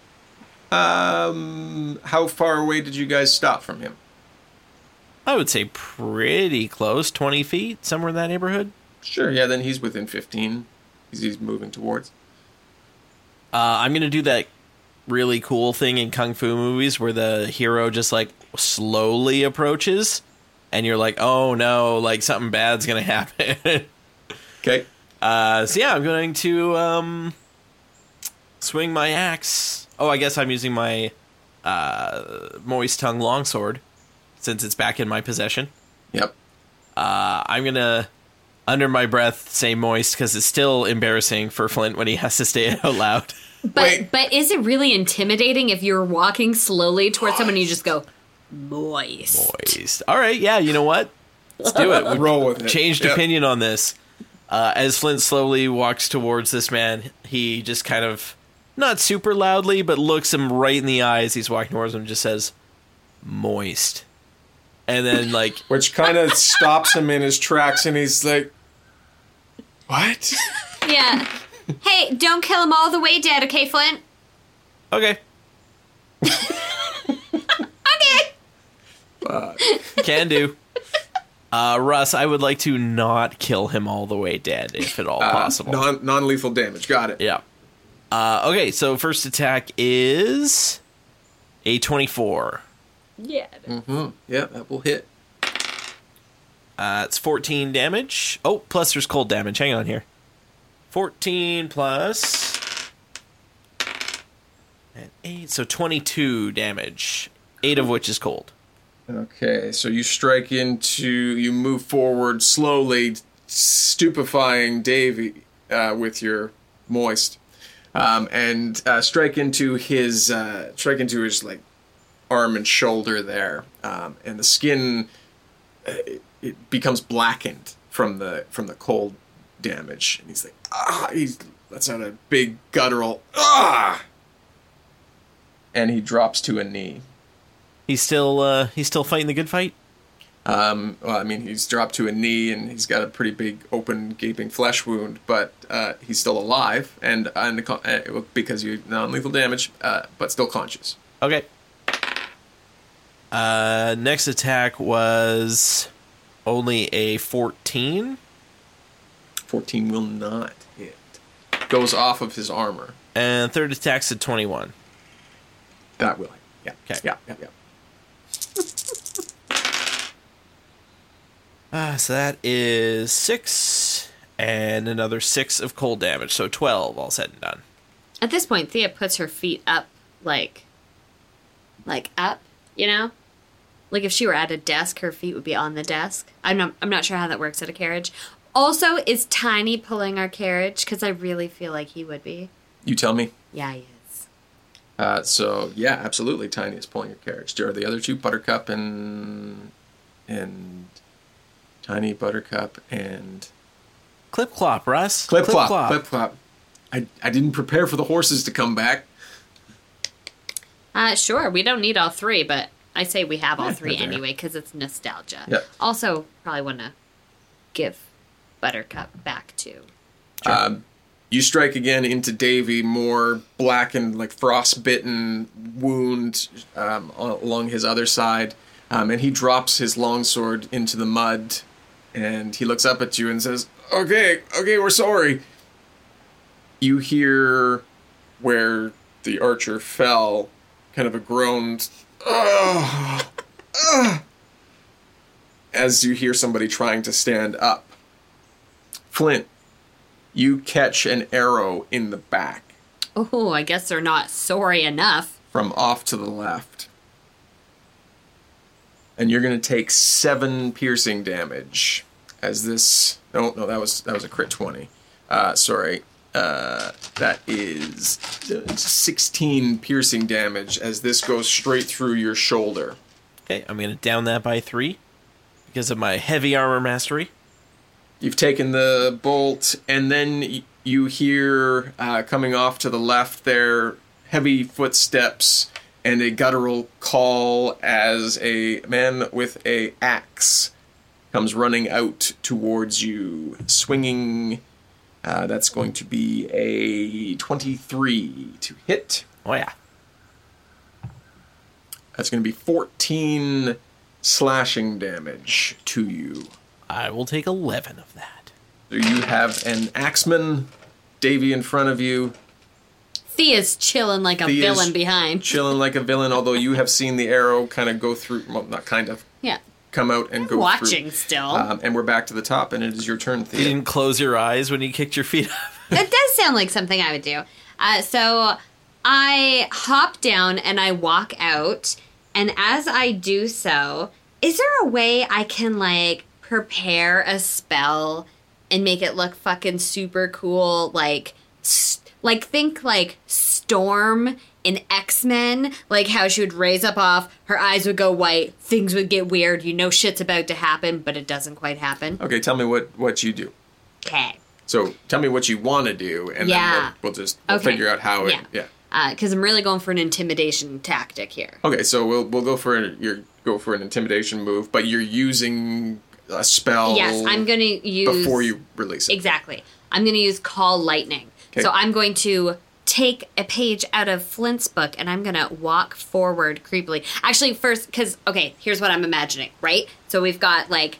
How far away did you guys stop from him? I would say pretty close, 20 feet, somewhere in that neighborhood. Sure, yeah, then he's within 15. He's moving towards. I'm going to do that really cool thing in Kung Fu movies where the hero just, like, slowly approaches, and you're like, oh, no, like, something bad's going to happen. Okay. So, yeah, I'm going to swing my axe. Oh, I guess I'm using my Moist Tongue Longsword, since it's back in my possession. Yep. I'm going to, under my breath, say moist, because it's still embarrassing for Flint when he has to say it out loud. But is it really intimidating if you're walking slowly towards someone and you just go, moist? Moist. All right, yeah, you know what? Let's do it. We roll with it. Changed opinion on this. As Flint slowly walks towards this man, he just kind of, not super loudly, but looks him right in the eyes. He's walking towards him and just says, moist. And then, like... Which kind of stops him in his tracks, and he's like, what? Yeah. Hey, don't kill him all the way dead, okay, Flint? Okay. Okay. Can do. Russ, I would like to not kill him all the way dead, if at all possible. Non-lethal damage. Got it. Yeah. Okay, so first attack is a 24. Yeah. Mm-hmm. Yeah, that will hit. It's 14 damage. Oh, plus there's cold damage. Hang on here. 14 plus... and 8, so 22 damage. 8 of which is cold. Okay, so you move forward slowly, stupefying Davey with your moist, and strike into his like arm and shoulder there, and the skin it becomes blackened from the cold damage, and he's like he lets out a big guttural and he drops to a knee. He's still fighting the good fight? Well, I mean, he's dropped to a knee, and he's got a pretty big, open, gaping flesh wound, but he's still alive, and because you non-lethal damage, but still conscious. Okay. Next attack was only a 14. 14 will not hit. Goes off of his armor. And third attack's a 21. That will hit. Yeah. Okay. Yeah. So that is 6 and another 6 of cold damage, so 12 all said and done. At this point, Thea puts her feet up, like up, you know? Like if she were at a desk, her feet would be on the desk. I'm not sure how that works at a carriage. Also, is Tiny pulling our carriage? Because I really feel like he would be. You tell me. Yeah, he is. So, yeah, absolutely, Tiny is pulling your carriage. There are the other two, Buttercup and Tiny, Buttercup, and... Clip clop, Russ. Clip clop. Clip clop. I didn't prepare for the horses to come back. Sure, we don't need all three, but I say we have all three anyway because it's nostalgia. Yep. Also, probably want to give Buttercup back too. Sure. You strike again into Davy, more blackened, like frostbitten wound along his other side, and he drops his longsword into the mud, and he looks up at you and says, Okay, we're sorry. You hear where the archer fell, kind of a groaned, as you hear somebody trying to stand up. Flint, you catch an arrow in the back. Oh, I guess they're not sorry enough. From off to the left. And you're going to take 7 piercing damage as this... No, that was a crit 20. Sorry. That is 16 piercing damage as this goes straight through your shoulder. Okay, I'm going to down that by 3 because of my heavy armor mastery. You've taken the bolt, and then you hear, coming off to the left there, heavy footsteps and a guttural call as a man with a axe comes running out towards you, swinging. That's going to be a 23 to hit. Oh, yeah. That's going to be 14 slashing damage to you. I will take 11 of that. So you have an axeman, Davy in front of you. Thea's chilling like a villain behind. Chilling like a villain, although you have seen the arrow kind of go through, well, not kind of. Yeah. Come out and go watching through. Still. And we're back to the top, and it is your turn, Thea. You didn't close your eyes when you kicked your feet up. That does sound like something I would do. So I hop down and I walk out, and as I do so, is there a way I can, like, prepare a spell and make it look fucking super cool? Like think, like, Storm in X-Men, like how she would raise up off, her eyes would go white, things would get weird, you know shit's about to happen, but it doesn't quite happen. Okay, tell me what you do. Okay. So tell me what you want to do, and then we'll figure out how it... Yeah. Because I'm really going for an intimidation tactic here. Okay, so we'll go for an intimidation move, but you're using a spell. Yes, I'm going to use... Before you release it. Exactly. I'm going to use Call Lightning. Okay. So I'm going to take a page out of Flint's book, and I'm going to walk forward creepily. Actually, first, because, okay, here's what I'm imagining, right? So we've got, like,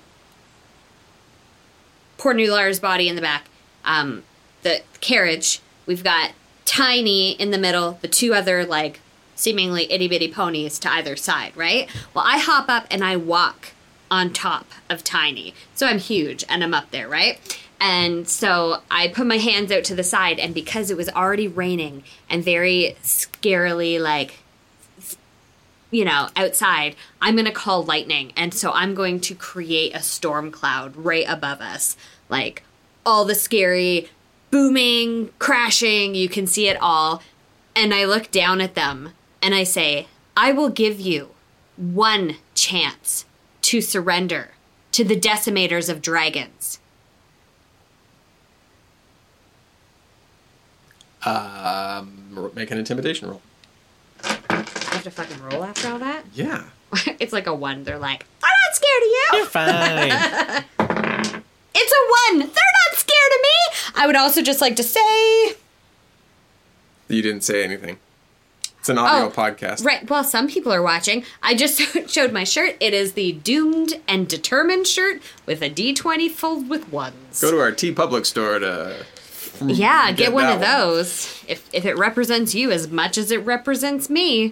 poor Nular's body in the back, the carriage. We've got Tiny in the middle, the 2 other, like, seemingly itty-bitty ponies to either side, right? Well, I hop up and I walk on top of Tiny. So I'm huge, and I'm up there, right? And so I put my hands out to the side, and because it was already raining and very scarily, like, you know, outside, I'm going to call lightning. And so I'm going to create a storm cloud right above us. Like, all the scary booming, crashing, you can see it all. And I look down at them, and I say, I will give you 1 chance to surrender to the decimators of dragons. Make an intimidation roll. I have to fucking roll after all that? Yeah. It's like a 1. They're like, I'm not scared of you. You're fine. It's a 1. They're not scared of me. I would also just like to say... You didn't say anything. It's an audio podcast. Right. Well, some people are watching. I just showed my shirt. It is the Doomed and Determined shirt with a D20 filled with 1s. Go to our TeePublic store to... Yeah, get one of those. If it represents you as much as it represents me.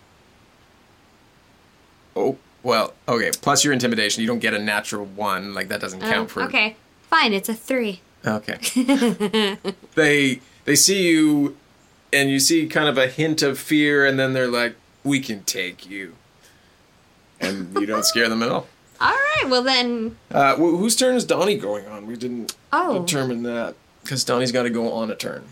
Oh, well, okay. Plus your intimidation. You don't get a natural 1. Like, that doesn't count for... Okay, fine. It's a 3. Okay. They see you, and you see kind of a hint of fear, and then they're like, we can take you. And you don't scare them at all. All right, well then... whose turn is Donnie going on? We didn't determine that. Because Donnie's got to go on a turn.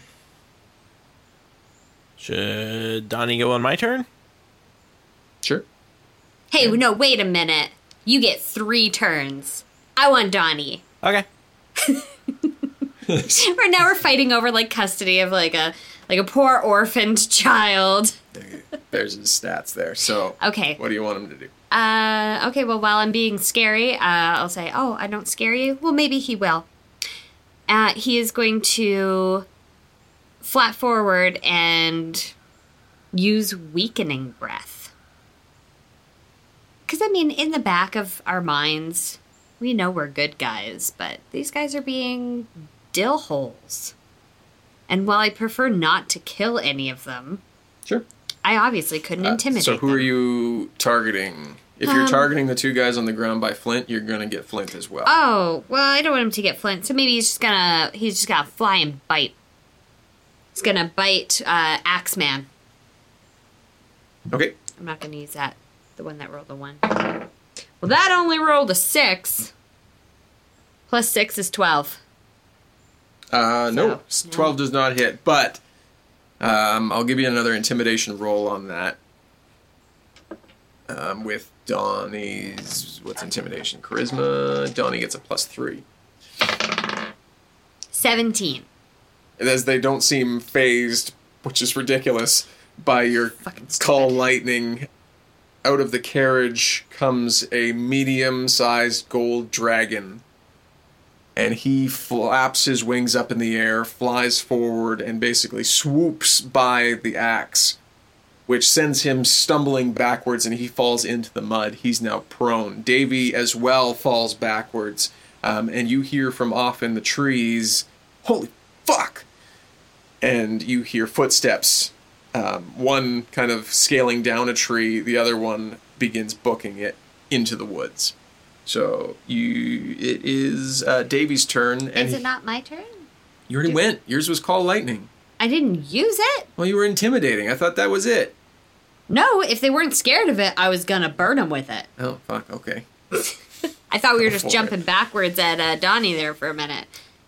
Should Donnie go on my turn? Sure. Hey, no, wait a minute. You get 3 turns. I want Donnie. Okay. We're fighting over like custody of like a poor orphaned child. There's his stats there. So okay, what do you want him to do? Okay, well, while I'm being scary, I'll say, oh, I don't scare you? Well, maybe he will. He is going to flat forward and use weakening breath. Because, I mean, in the back of our minds, we know we're good guys, but these guys are being dill holes. And while I prefer not to kill any of them, sure, I obviously couldn't intimidate them. So who are you targeting? If you're targeting the two guys on the ground by Flint, you're going to get Flint as well. Oh, well, I don't want him to get Flint, so maybe he's just gonna fly and bite. He's gonna bite Axeman. Okay. I'm not gonna use that. The one that rolled a 1. Well, that only rolled a 6. Plus 6 is 12. No, 12 does not hit, but I'll give you another intimidation roll on that. With Donnie's, what's intimidation? Charisma. Donnie gets a +3. 17. As they don't seem phased, which is ridiculous, by your call lightning. Out of the carriage comes a medium-sized gold dragon. And he flaps his wings up in the air, flies forward, and basically swoops by the axe, which sends him stumbling backwards, and he falls into the mud. He's now prone. Davy as well falls backwards, and you hear from off in the trees, "Holy fuck!" And you hear footsteps. One kind of scaling down a tree, the other one begins booking it into the woods. So it is Davy's turn. And is it not my turn? You already went. Yours was call lightning. I didn't use it. Well, you were intimidating. I thought that was it. No, if they weren't scared of it, I was gonna burn them with it. Oh, fuck. Okay. I thought we were just jumping backwards at Donnie there for a minute.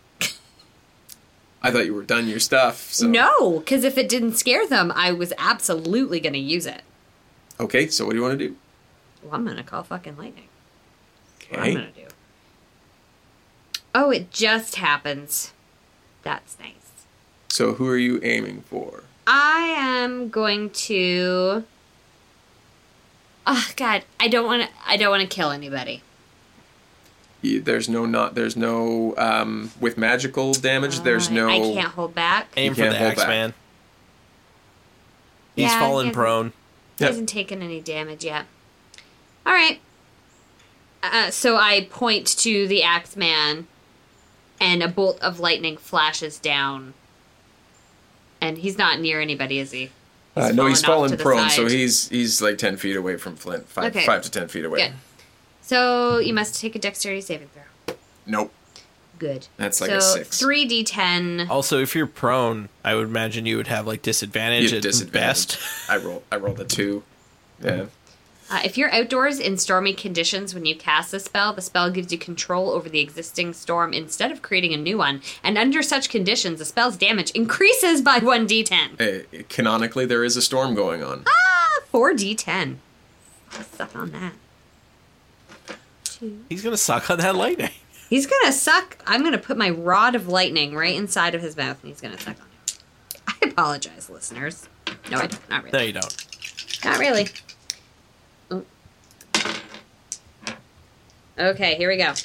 I thought you were done your stuff. So. No, because if it didn't scare them, I was absolutely gonna use it. Okay, so what do you want to do? Well, I'm gonna call fucking lightning. Okay. What I'm gonna do. Oh, it just happens. That's nice. So who are you aiming for? I am going to. Oh God, I don't want to kill anybody. There's no with magical damage. There's no. I can't hold back. Aim for the Axeman. He's fallen prone. He hasn't taken any damage yet. All right. So I point to the Axeman, and a bolt of lightning flashes down. And he's not near anybody, is he? He's fallen prone, so he's like 10 feet away from Flint. 5 to 10 feet away. Good. So you must take a dexterity saving throw. Nope. Good. That's like a 6. 3d10. Also, if you're prone, I would imagine you would have like disadvantage at best. I rolled a 2. Yeah. If you're outdoors in stormy conditions when you cast the spell gives you control over the existing storm instead of creating a new one. And under such conditions, the spell's damage increases by 1d10. Canonically, there is a storm going on. 4d10. I'll suck on that. 2. He's going to suck on that lightning. He's going to suck. I'm going to put my rod of lightning right inside of his mouth, and he's going to suck on it. I apologize, listeners. No, I don't. Not really. No, you don't. Not really. Okay, here we go.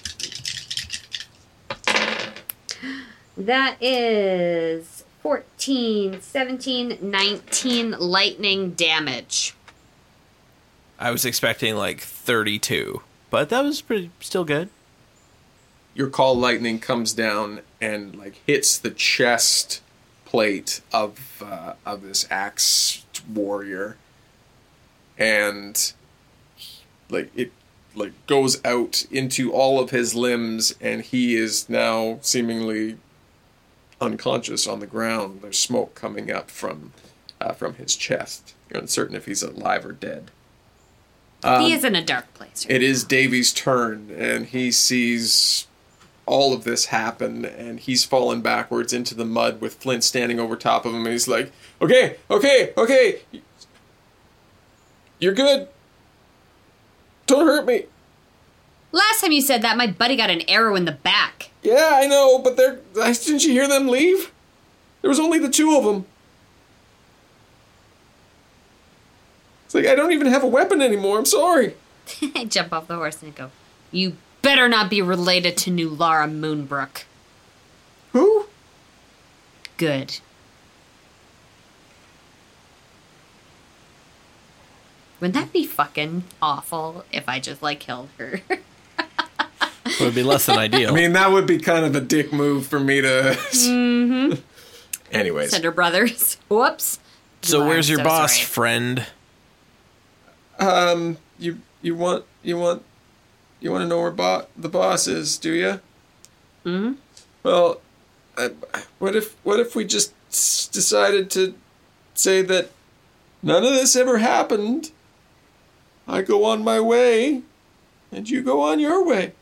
That is 14, 17, 19 lightning damage. I was expecting like 32, but that was still good. Your call lightning comes down and like hits the chest plate of this axe warrior, and like it goes out into all of his limbs, and he is now seemingly unconscious on the ground. There's smoke coming up from his chest. You're uncertain if he's alive or dead. He is in a dark place. It is Davy's turn, and he sees all of this happen, and he's fallen backwards into the mud with Flint standing over top of him, and he's like, okay, you're good. Don't hurt me. Last time you said that, my buddy got an arrow in the back. Yeah, I know, but didn't you hear them leave? There was only the two of them. It's like, I don't even have a weapon anymore, I'm sorry. I jump off the horse and I go, you better not be related to New Lara Moonbrook. Who? Good. Wouldn't that be fucking awful if I just, like, killed her? It would be less than ideal. I mean, that would be kind of a dick move for me to... Mm-hmm. Anyways. Cinder Brothers. Whoops. So where's your boss, sorry. friend? You want to know where the boss is, do you? Mm-hmm. Well, what if we just decided to say that none of this ever happened? I go on my way, and you go on your way.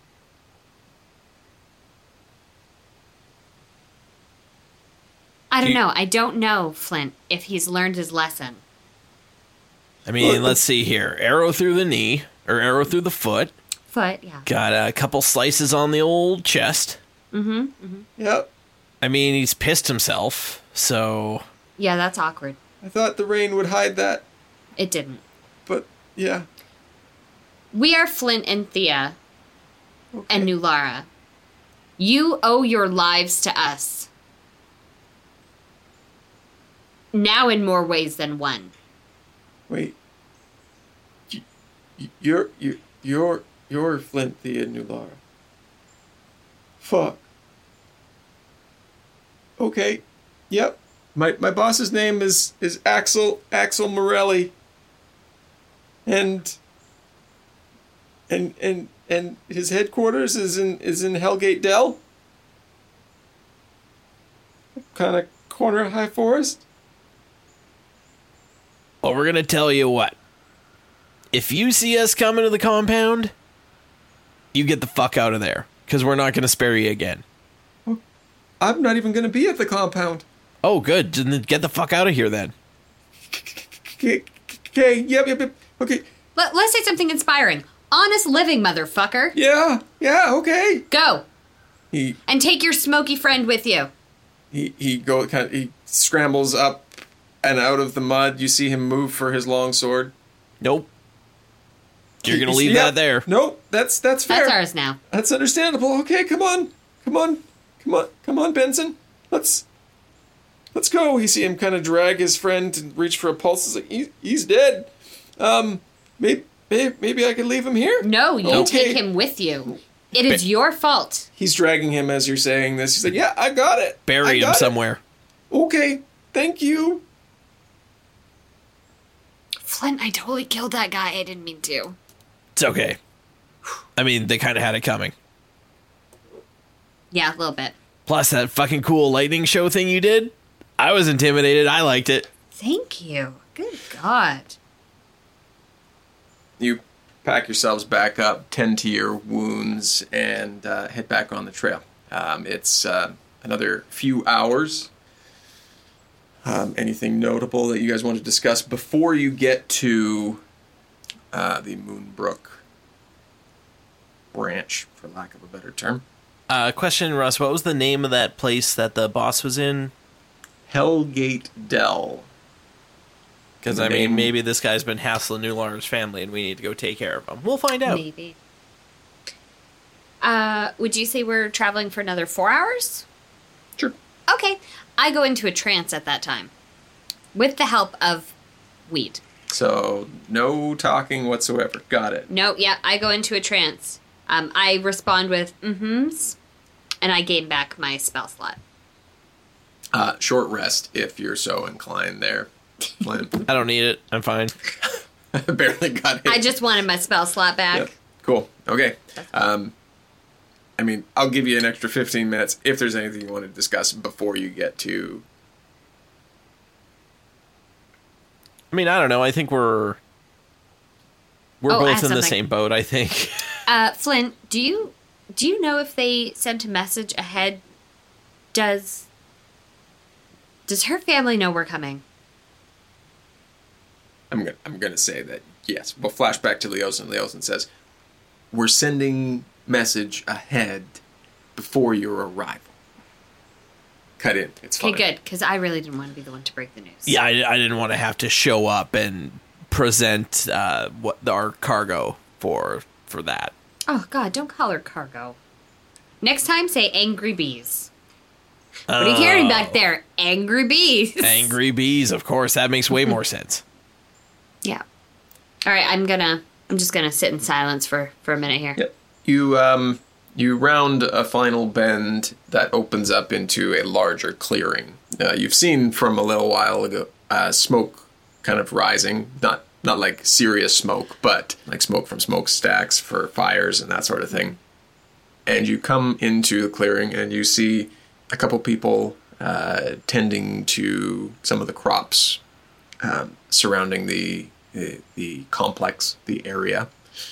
I don't know. I don't know, Flint, if he's learned his lesson. I mean, let's see here. Arrow through the knee, or arrow through the foot. Foot, yeah. Got a couple slices on the old chest. Mm-hmm. Mm-hmm. Yep. I mean, he's pissed himself, so... Yeah, that's awkward. I thought the rain would hide that, It didn't. but yeah. We are Flint and Thea Okay. and New Lara. You owe your lives to us. Now in more ways than one. Wait. You're Flint, Thea, New Lara. Fuck. Okay. Yep. My boss's name is Axel Morelli. And his headquarters is in Hellgate Dell. Kind of corner of High Forest. Well, we're gonna tell you what. If you see us coming to the compound, you get the fuck out of there, because we're not gonna spare you again. I'm not even going to be at the compound. Oh, good. Then get the fuck out of here, then. Okay, yep. Okay, Let's say something inspiring. Honest living, motherfucker. yeah, okay. Go. He And take your smoky friend with you. he scrambles up and out of the mud. You see him move for his long sword. Nope. You're gonna He's- leave yeah, that there. Nope, that's fair. That's ours now. That's understandable. Okay, come on, Benson. Let's go. You see him kind of drag his friend and reach for a pulse. He's like, he's dead. Maybe I could leave him here. No, you Okay. take him with you. It is your fault. He's dragging him as you're saying this. He's like, yeah, I got it. I Bury him got it. somewhere. Okay, thank you. Flint, I totally killed that guy. I didn't mean to. It's okay. I mean, they kind of had it coming. Yeah, a little bit. Plus, that fucking cool lightning show thing you did, I was intimidated. I liked it. Thank you. Good God. You pack yourselves back up, tend to your wounds, and head back on the trail. It's another few hours. Anything notable that you guys want to discuss before you get to the Moonbrook branch, for lack of a better term? Question, Russ, what was the name of that place that the boss was in? Hellgate Dell. Because, The I mean, name- maybe this guy's been hassling New Lawrence family and we need to go take care of him. We'll find out. Maybe. Would you say we're traveling for another 4 hours? Sure. Okay. I go into a trance at that time. With the help of weed. So, no talking whatsoever. Got it. No, yeah, I go into a trance. I respond with mm-hms, and I gain back my spell slot. Short rest, if you're so inclined there, Flint. I don't need it. I'm fine. Barely got it. I just wanted my spell slot back. Yep. Cool. Okay. I mean, I'll give you an extra 15 minutes if there's anything you want to discuss before you get to... I mean, I don't know. I think we're Oh, both ask in the something. same boat, I think. Flint, do you know if they sent a message ahead? Does her family know we're coming? I'm gonna say that, yes. We'll flash back to Leosin. Leosin says, were sending message ahead before your arrival. Cut in. It's fine. Okay, good, because I really didn't want to be the one to break the news. Yeah, I didn't want to have to show up and present our cargo for that. Oh, God, don't call her cargo. Next time, say angry bees. What are you carrying back there? Angry bees. Angry bees, of course. That makes way more sense. Yeah. All right, I'm just gonna sit in silence for a minute here. Yep. You round a final bend that opens up into a larger clearing. You've seen from a little while ago smoke kind of rising, not like serious smoke, but like smoke from smokestacks for fires and that sort of thing. And you come into the clearing and you see a couple people tending to some of the crops surrounding the complex, the area.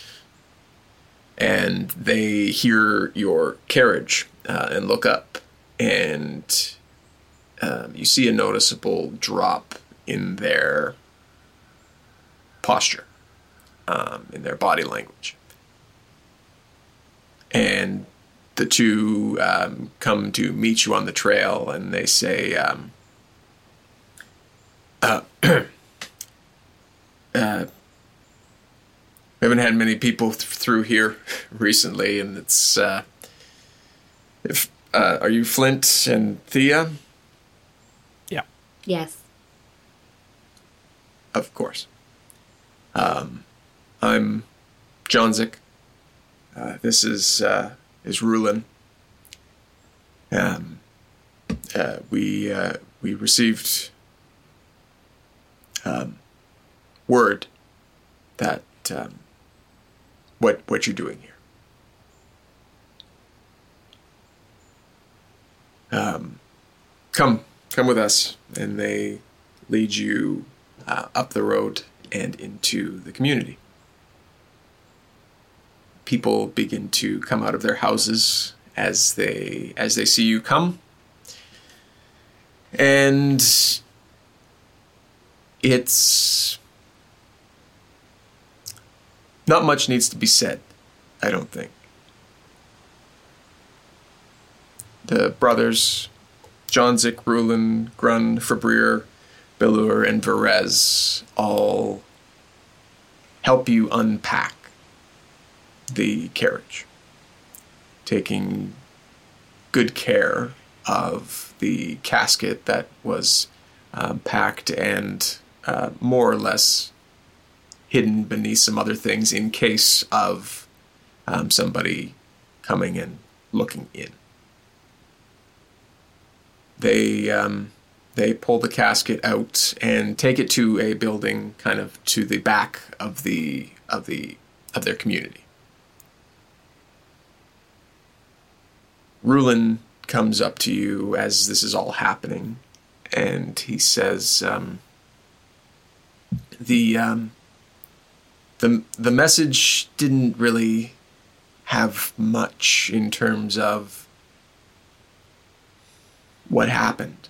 And they hear your carriage and look up, and you see a noticeable drop in their posture, in their body language. And the two come to meet you on the trail, and they say, we haven't had many people through here recently, and it's, are you Flint and Thea? Yeah. Yes. Of course. I'm Johnzik. This is Rulin. We received word that what you're doing here. Come with us, and they lead you up the road and into the community. People begin to come out of their houses as they see you come, and it's not much needs to be said, I don't think. The brothers, Johnzik, Rulin, Grun, Fabrier, Belur, and Verez all help you unpack the carriage, taking good care of the casket that was packed and more or less hidden beneath some other things in case of somebody coming and looking in. They pull the casket out and take it to a building kind of to the back of their community. Rulin comes up to you as this is all happening, and he says, the message didn't really have much in terms of what happened.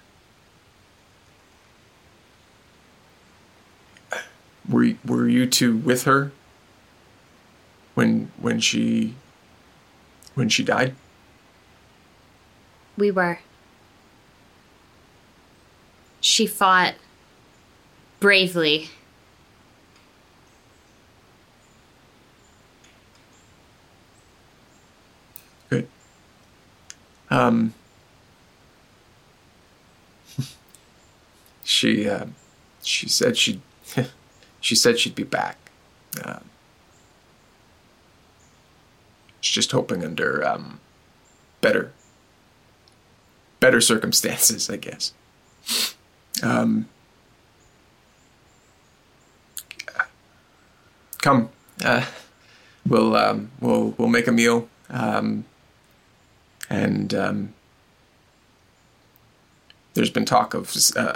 Were you two with her when she died? We were. She fought bravely. Good. She said she'd be back. She's just hoping under better circumstances, I guess. Come, we'll make a meal, and there's been talk of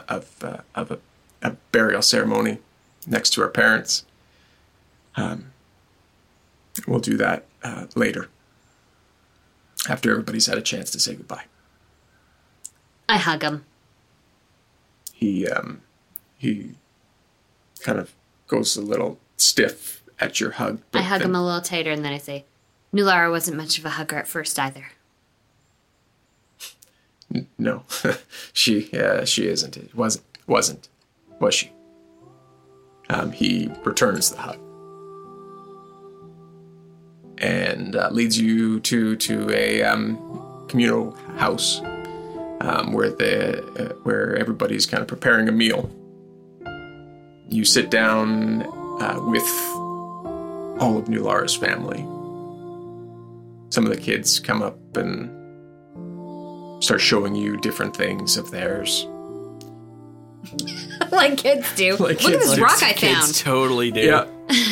a burial ceremony next to our parents. We'll do that later, after everybody's had a chance to say goodbye. I hug him. He kind of goes a little stiff at your hug. I hug him a little tighter, and then I say, Nulara wasn't much of a hugger at first either. No, she isn't. It wasn't, was she? He returns the hug and leads you to a communal house where everybody's kind of preparing a meal. You sit down with all of Nulara's family. Some of the kids come up and start showing you different things of theirs. Like kids do. Like Look at kids this do. rock I Kids found. totally do. Yeah.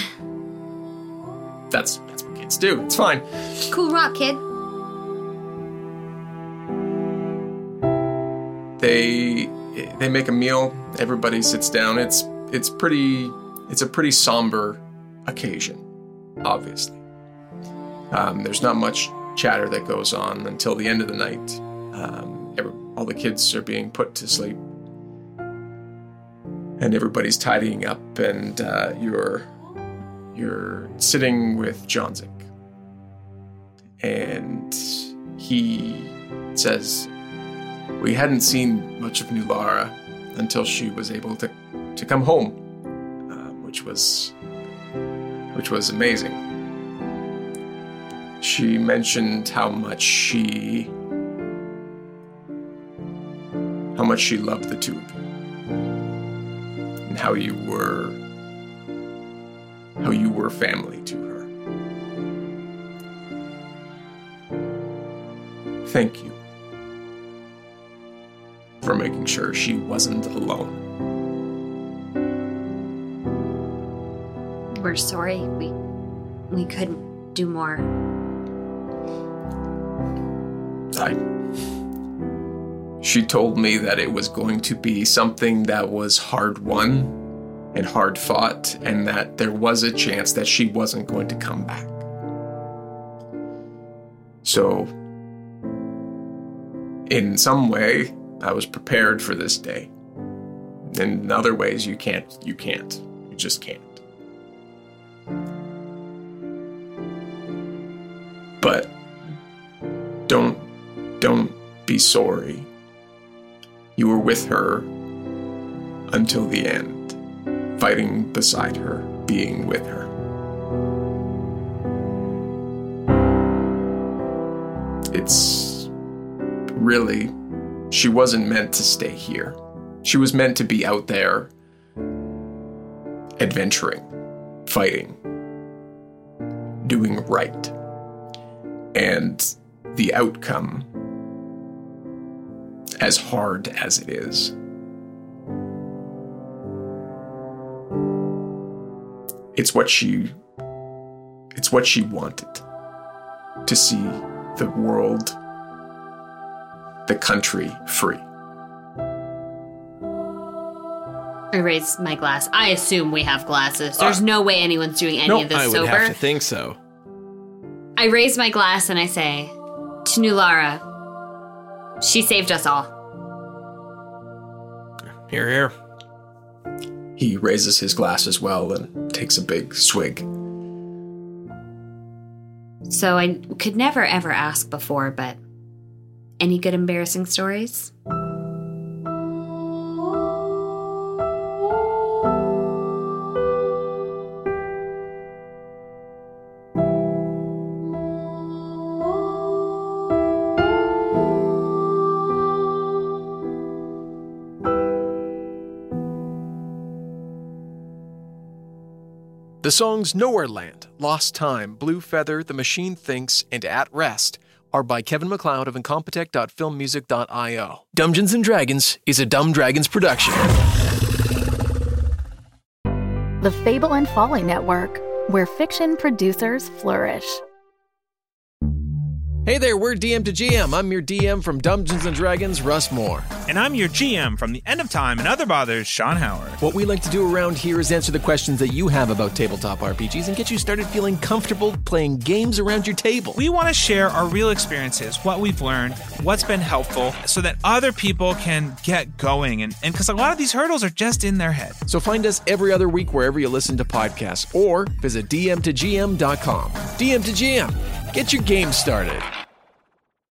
That's what kids do. It's fine. Cool rock, kid. They make a meal. Everybody sits down. It's a pretty somber occasion, obviously. There's not much chatter that goes on until the end of the night. All the kids are being put to sleep, and everybody's tidying up, and you're sitting with Johnzik, and he says, "We hadn't seen much of Nulara until she was able to come home, which was amazing. She mentioned how much she loved the two of you, and how you were family to her. Thank you for making sure she wasn't alone." We're sorry. We couldn't do more. She told me that it was going to be something that was hard won and hard fought, and that there was a chance that she wasn't going to come back. So, in some way, I was prepared for this day. In other ways, you can't. You just can't. But don't be sorry. You were with her until the end, fighting beside her, being with her. It's really, she wasn't meant to stay here. She was meant to be out there, adventuring, fighting, doing right. And the outcome, as hard as it is, it's what she wanted. To see the world, the country free. I raise my glass. I assume we have glasses. There's no way anyone's doing any of this I would sober. have to think so. I raise my glass and I say, to Nulara, she saved us all. Here, here. He raises his glass as well and takes a big swig. So I could never ever ask before, but any good embarrassing stories? The songs Nowhere Land, Lost Time, Blue Feather, The Machine Thinks, and At Rest are by Kevin MacLeod of Incompetech.filmmusic.io. Dungeons & Dragons is a Dumb Dragons production. The Fable and Folly Network, where fiction producers flourish. Hey there, we're DM to GM. I'm your DM from Dungeons & Dragons, Russ Moore. And I'm your GM from The End of Time and Other Bothers, Sean Howard. What we like to do around here is answer the questions that you have about tabletop RPGs and get you started feeling comfortable playing games around your table. We want to share our real experiences, what we've learned, what's been helpful, so that other people can get going. And because a lot of these hurdles are just in their head. So find us every other week wherever you listen to podcasts, or visit dmtogm.com. DM to GM. Get your game started